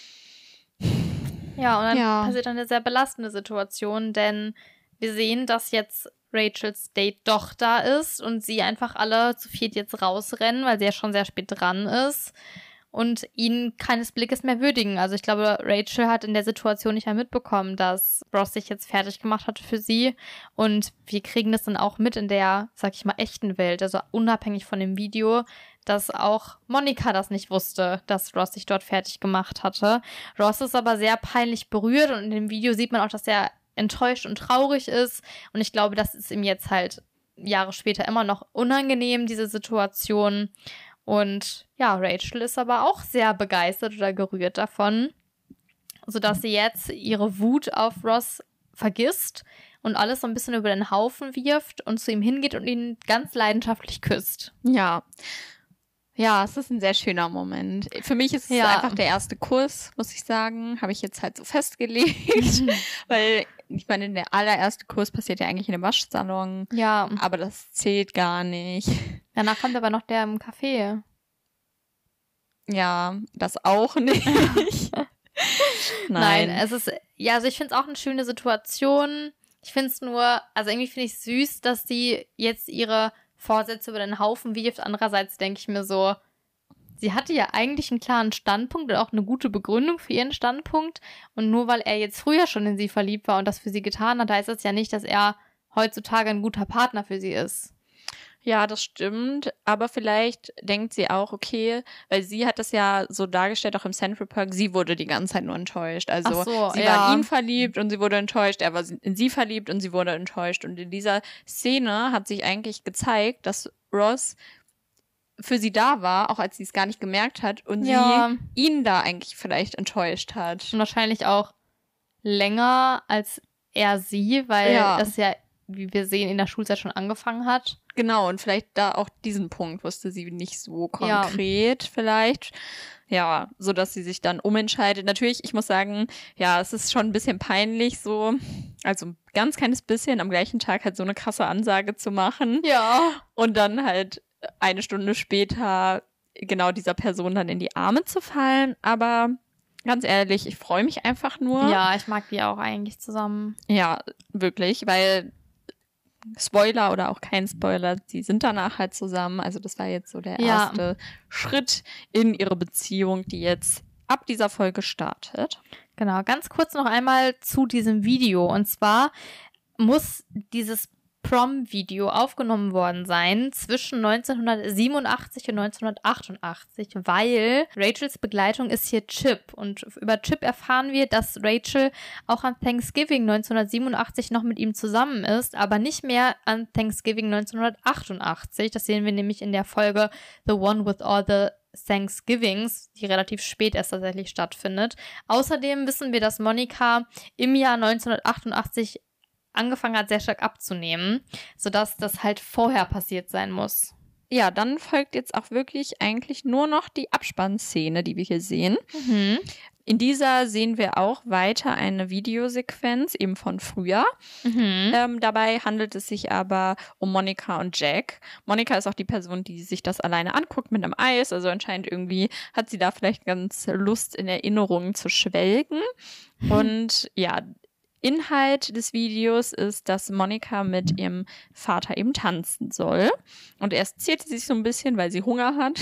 Ja, und dann Ja. passiert eine sehr belastende Situation, denn wir sehen, dass jetzt Rachels Date doch da ist und sie einfach alle zu viert jetzt rausrennen, weil sie ja schon sehr spät dran ist und ihn keines Blickes mehr würdigen. Also ich glaube, Rachel hat in der Situation nicht mehr mitbekommen, dass Ross sich jetzt fertig gemacht hatte für sie und wir kriegen das dann auch mit in der, sag ich mal, echten Welt, also unabhängig von dem Video, dass auch Monika das nicht wusste, dass Ross sich dort fertig gemacht hatte. Ross ist aber sehr peinlich berührt und in dem Video sieht man auch, dass er enttäuscht und traurig ist. Und ich glaube, das ist ihm jetzt halt Jahre später immer noch unangenehm, diese Situation. Und ja, Rachel ist aber auch sehr begeistert oder gerührt davon, sodass sie jetzt ihre Wut auf Ross vergisst und alles so ein bisschen über den Haufen wirft und zu ihm hingeht und ihn ganz leidenschaftlich küsst. Ja. Ja, es ist ein sehr schöner Moment. Für mich ist es Ja. einfach der erste Kuss, muss ich sagen. Habe ich jetzt halt so festgelegt. Weil, ich meine, der allererste Kuss passiert ja eigentlich in dem Waschsalon. Ja, Aber das zählt gar nicht. danach kommt aber noch der im Café. Ja, das auch nicht. Nein, es ist, ja, also ich finde es auch eine schöne Situation. Ich finde es nur, also irgendwie finde ich es süß, dass sie jetzt ihre Vorsätze über den Haufen wirft. Andererseits denke ich mir so, sie hatte ja eigentlich einen klaren Standpunkt und auch eine gute Begründung für ihren Standpunkt. Und nur weil er jetzt früher schon in sie verliebt war und das für sie getan hat, heißt das ja nicht, dass er heutzutage ein guter Partner für sie ist. Ja, das stimmt. Aber vielleicht denkt sie auch, okay, weil sie hat das ja so dargestellt, auch im Central Park, sie wurde die ganze Zeit nur enttäuscht. Also Ach so, sie ja. war in ihn verliebt und sie wurde enttäuscht, er war in sie verliebt und sie wurde enttäuscht. Und in dieser Szene hat sich eigentlich gezeigt, dass Ross für sie da war, auch als sie es gar nicht gemerkt hat und Ja. sie ihn da eigentlich vielleicht enttäuscht hat. Und wahrscheinlich auch länger als er sie, weil Ja. das ja wie wir sehen, in der Schulzeit schon angefangen hat. Genau, und vielleicht da auch diesen Punkt wusste sie nicht so konkret ja. vielleicht. Ja, so dass sie sich dann umentscheidet. Natürlich, ich muss sagen, ja, es ist schon ein bisschen peinlich so, also ein ganz kleines bisschen am gleichen Tag halt so eine krasse Ansage zu machen. Ja. Und dann halt eine Stunde später genau dieser Person dann in die Arme zu fallen. Aber ganz ehrlich, ich freue mich einfach nur. Ja, ich mag die auch eigentlich zusammen. Ja, wirklich, weil Spoiler oder auch kein Spoiler, sie sind danach halt zusammen. Also das war jetzt so der ja. erste Schritt in ihre Beziehung, die jetzt ab dieser Folge startet. Genau, ganz kurz noch einmal zu diesem Video. Und zwar muss dieses Prom-Video aufgenommen worden sein zwischen neunzehnhundertsiebenundachtzig und neunzehnhundertachtundachtzig, weil Rachels Begleitung ist hier Chip. Und über Chip erfahren wir, dass Rachel auch an Thanksgiving neunzehnhundertsiebenundachtzig noch mit ihm zusammen ist, aber nicht mehr an Thanksgiving neunzehnhundertachtundachtzig. Das sehen wir nämlich in der Folge The One with All the Thanksgivings, die relativ spät erst tatsächlich stattfindet. Außerdem wissen wir, dass Monica im Jahr neunzehnhundertachtundachtzig angefangen hat, sehr stark abzunehmen, sodass das halt vorher passiert sein muss. Ja, dann folgt jetzt auch wirklich eigentlich nur noch die Abspannszene, die wir hier sehen. Mhm. In dieser sehen wir auch weiter eine Videosequenz, eben von früher. Mhm. Ähm, dabei handelt es sich aber um Monica und Jack. Monica ist auch die Person, die sich das alleine anguckt mit einem Eis. Also anscheinend irgendwie hat sie da vielleicht ganz Lust, in Erinnerungen zu schwelgen. Mhm. Und ja, Inhalt des Videos ist, dass Monica mit ihrem Vater eben tanzen soll. Und erst ziert sie sich so ein bisschen, weil sie Hunger hat.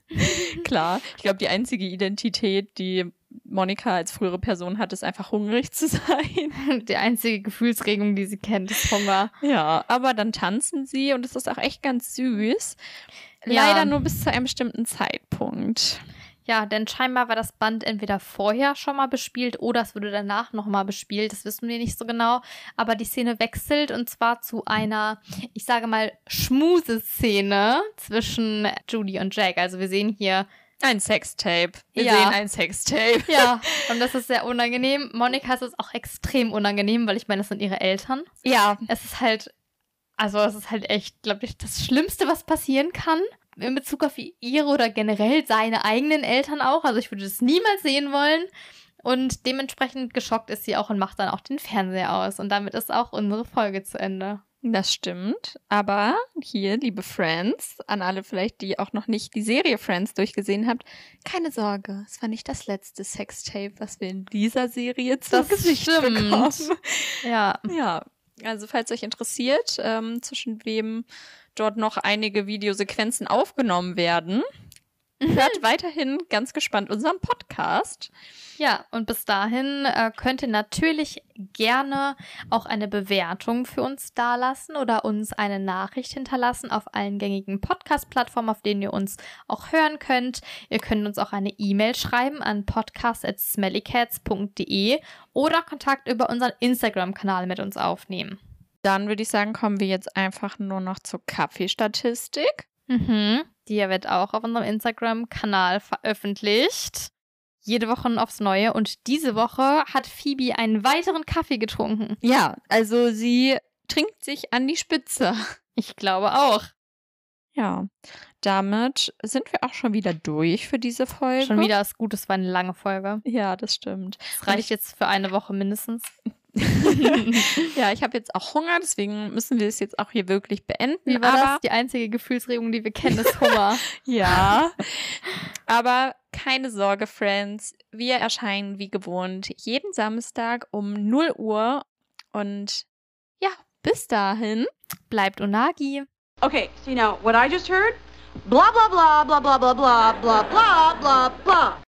Klar, ich glaube, die einzige Identität, die Monica als frühere Person hat, ist einfach hungrig zu sein. Die einzige Gefühlsregung, die sie kennt, ist Hunger. Ja, aber dann tanzen sie und es ist auch echt ganz süß. Ja. Leider nur bis zu einem bestimmten Zeitpunkt. Ja, denn scheinbar war das Band entweder vorher schon mal bespielt oder es wurde danach nochmal bespielt. Das wissen wir nicht so genau. Aber die Szene wechselt und zwar zu einer, ich sage mal, Schmuseszene zwischen Judy und Jack. Also wir sehen hier ein Sextape. Wir ja. sehen ein Sextape. Ja, und das ist sehr unangenehm. Monica ist es auch extrem unangenehm, weil ich meine, das sind ihre Eltern. Ja. Es ist halt, also es ist halt echt, glaube ich, das Schlimmste, was passieren kann. In Bezug auf ihre oder generell seine eigenen Eltern auch. Also ich würde das niemals sehen wollen. Und dementsprechend geschockt ist sie auch und macht dann auch den Fernseher aus. Und damit ist auch unsere Folge zu Ende. Das stimmt. Aber hier, liebe Friends, an alle vielleicht, die auch noch nicht die Serie Friends durchgesehen habt, keine Sorge, es war nicht das letzte Sextape, was wir in dieser Serie zu Gesicht bekommen. Ja. Ja, also falls euch interessiert, ähm, zwischen wem dort noch einige Videosequenzen aufgenommen werden, hört weiterhin ganz gespannt unseren Podcast. Ja, und bis dahin äh, könnt ihr natürlich gerne auch eine Bewertung für uns dalassen oder uns eine Nachricht hinterlassen auf allen gängigen Podcast-Plattformen, auf denen ihr uns auch hören könnt. Ihr könnt uns auch eine E-Mail schreiben an podcast at smellycats punkt de oder Kontakt über unseren Instagram-Kanal mit uns aufnehmen. Dann würde ich sagen, kommen wir jetzt einfach nur noch zur Kaffeestatistik. Mhm. Die wird auch auf unserem Instagram-Kanal veröffentlicht. Jede Woche aufs Neue. Und diese Woche hat Phoebe einen weiteren Kaffee getrunken. Ja, also sie trinkt sich an die Spitze. Ich glaube auch. Ja, damit sind wir auch schon wieder durch für diese Folge. Schon wieder ist gut, es war eine lange Folge. Ja, das stimmt. Das reicht ich, jetzt für eine Woche mindestens. Ja, ich habe jetzt auch Hunger, deswegen müssen wir es jetzt auch hier wirklich beenden. Wie war aber das? Die einzige Gefühlsregung, die wir kennen, ist Hunger. Ja, aber keine Sorge, Friends. Wir erscheinen wie gewohnt jeden Samstag um null Uhr. Und ja, bis dahin. Bleibt Unagi. Okay, so you know what I just heard? Blah, blah, blah, blah, blah, blah, blah, blah, blah, blah, blah.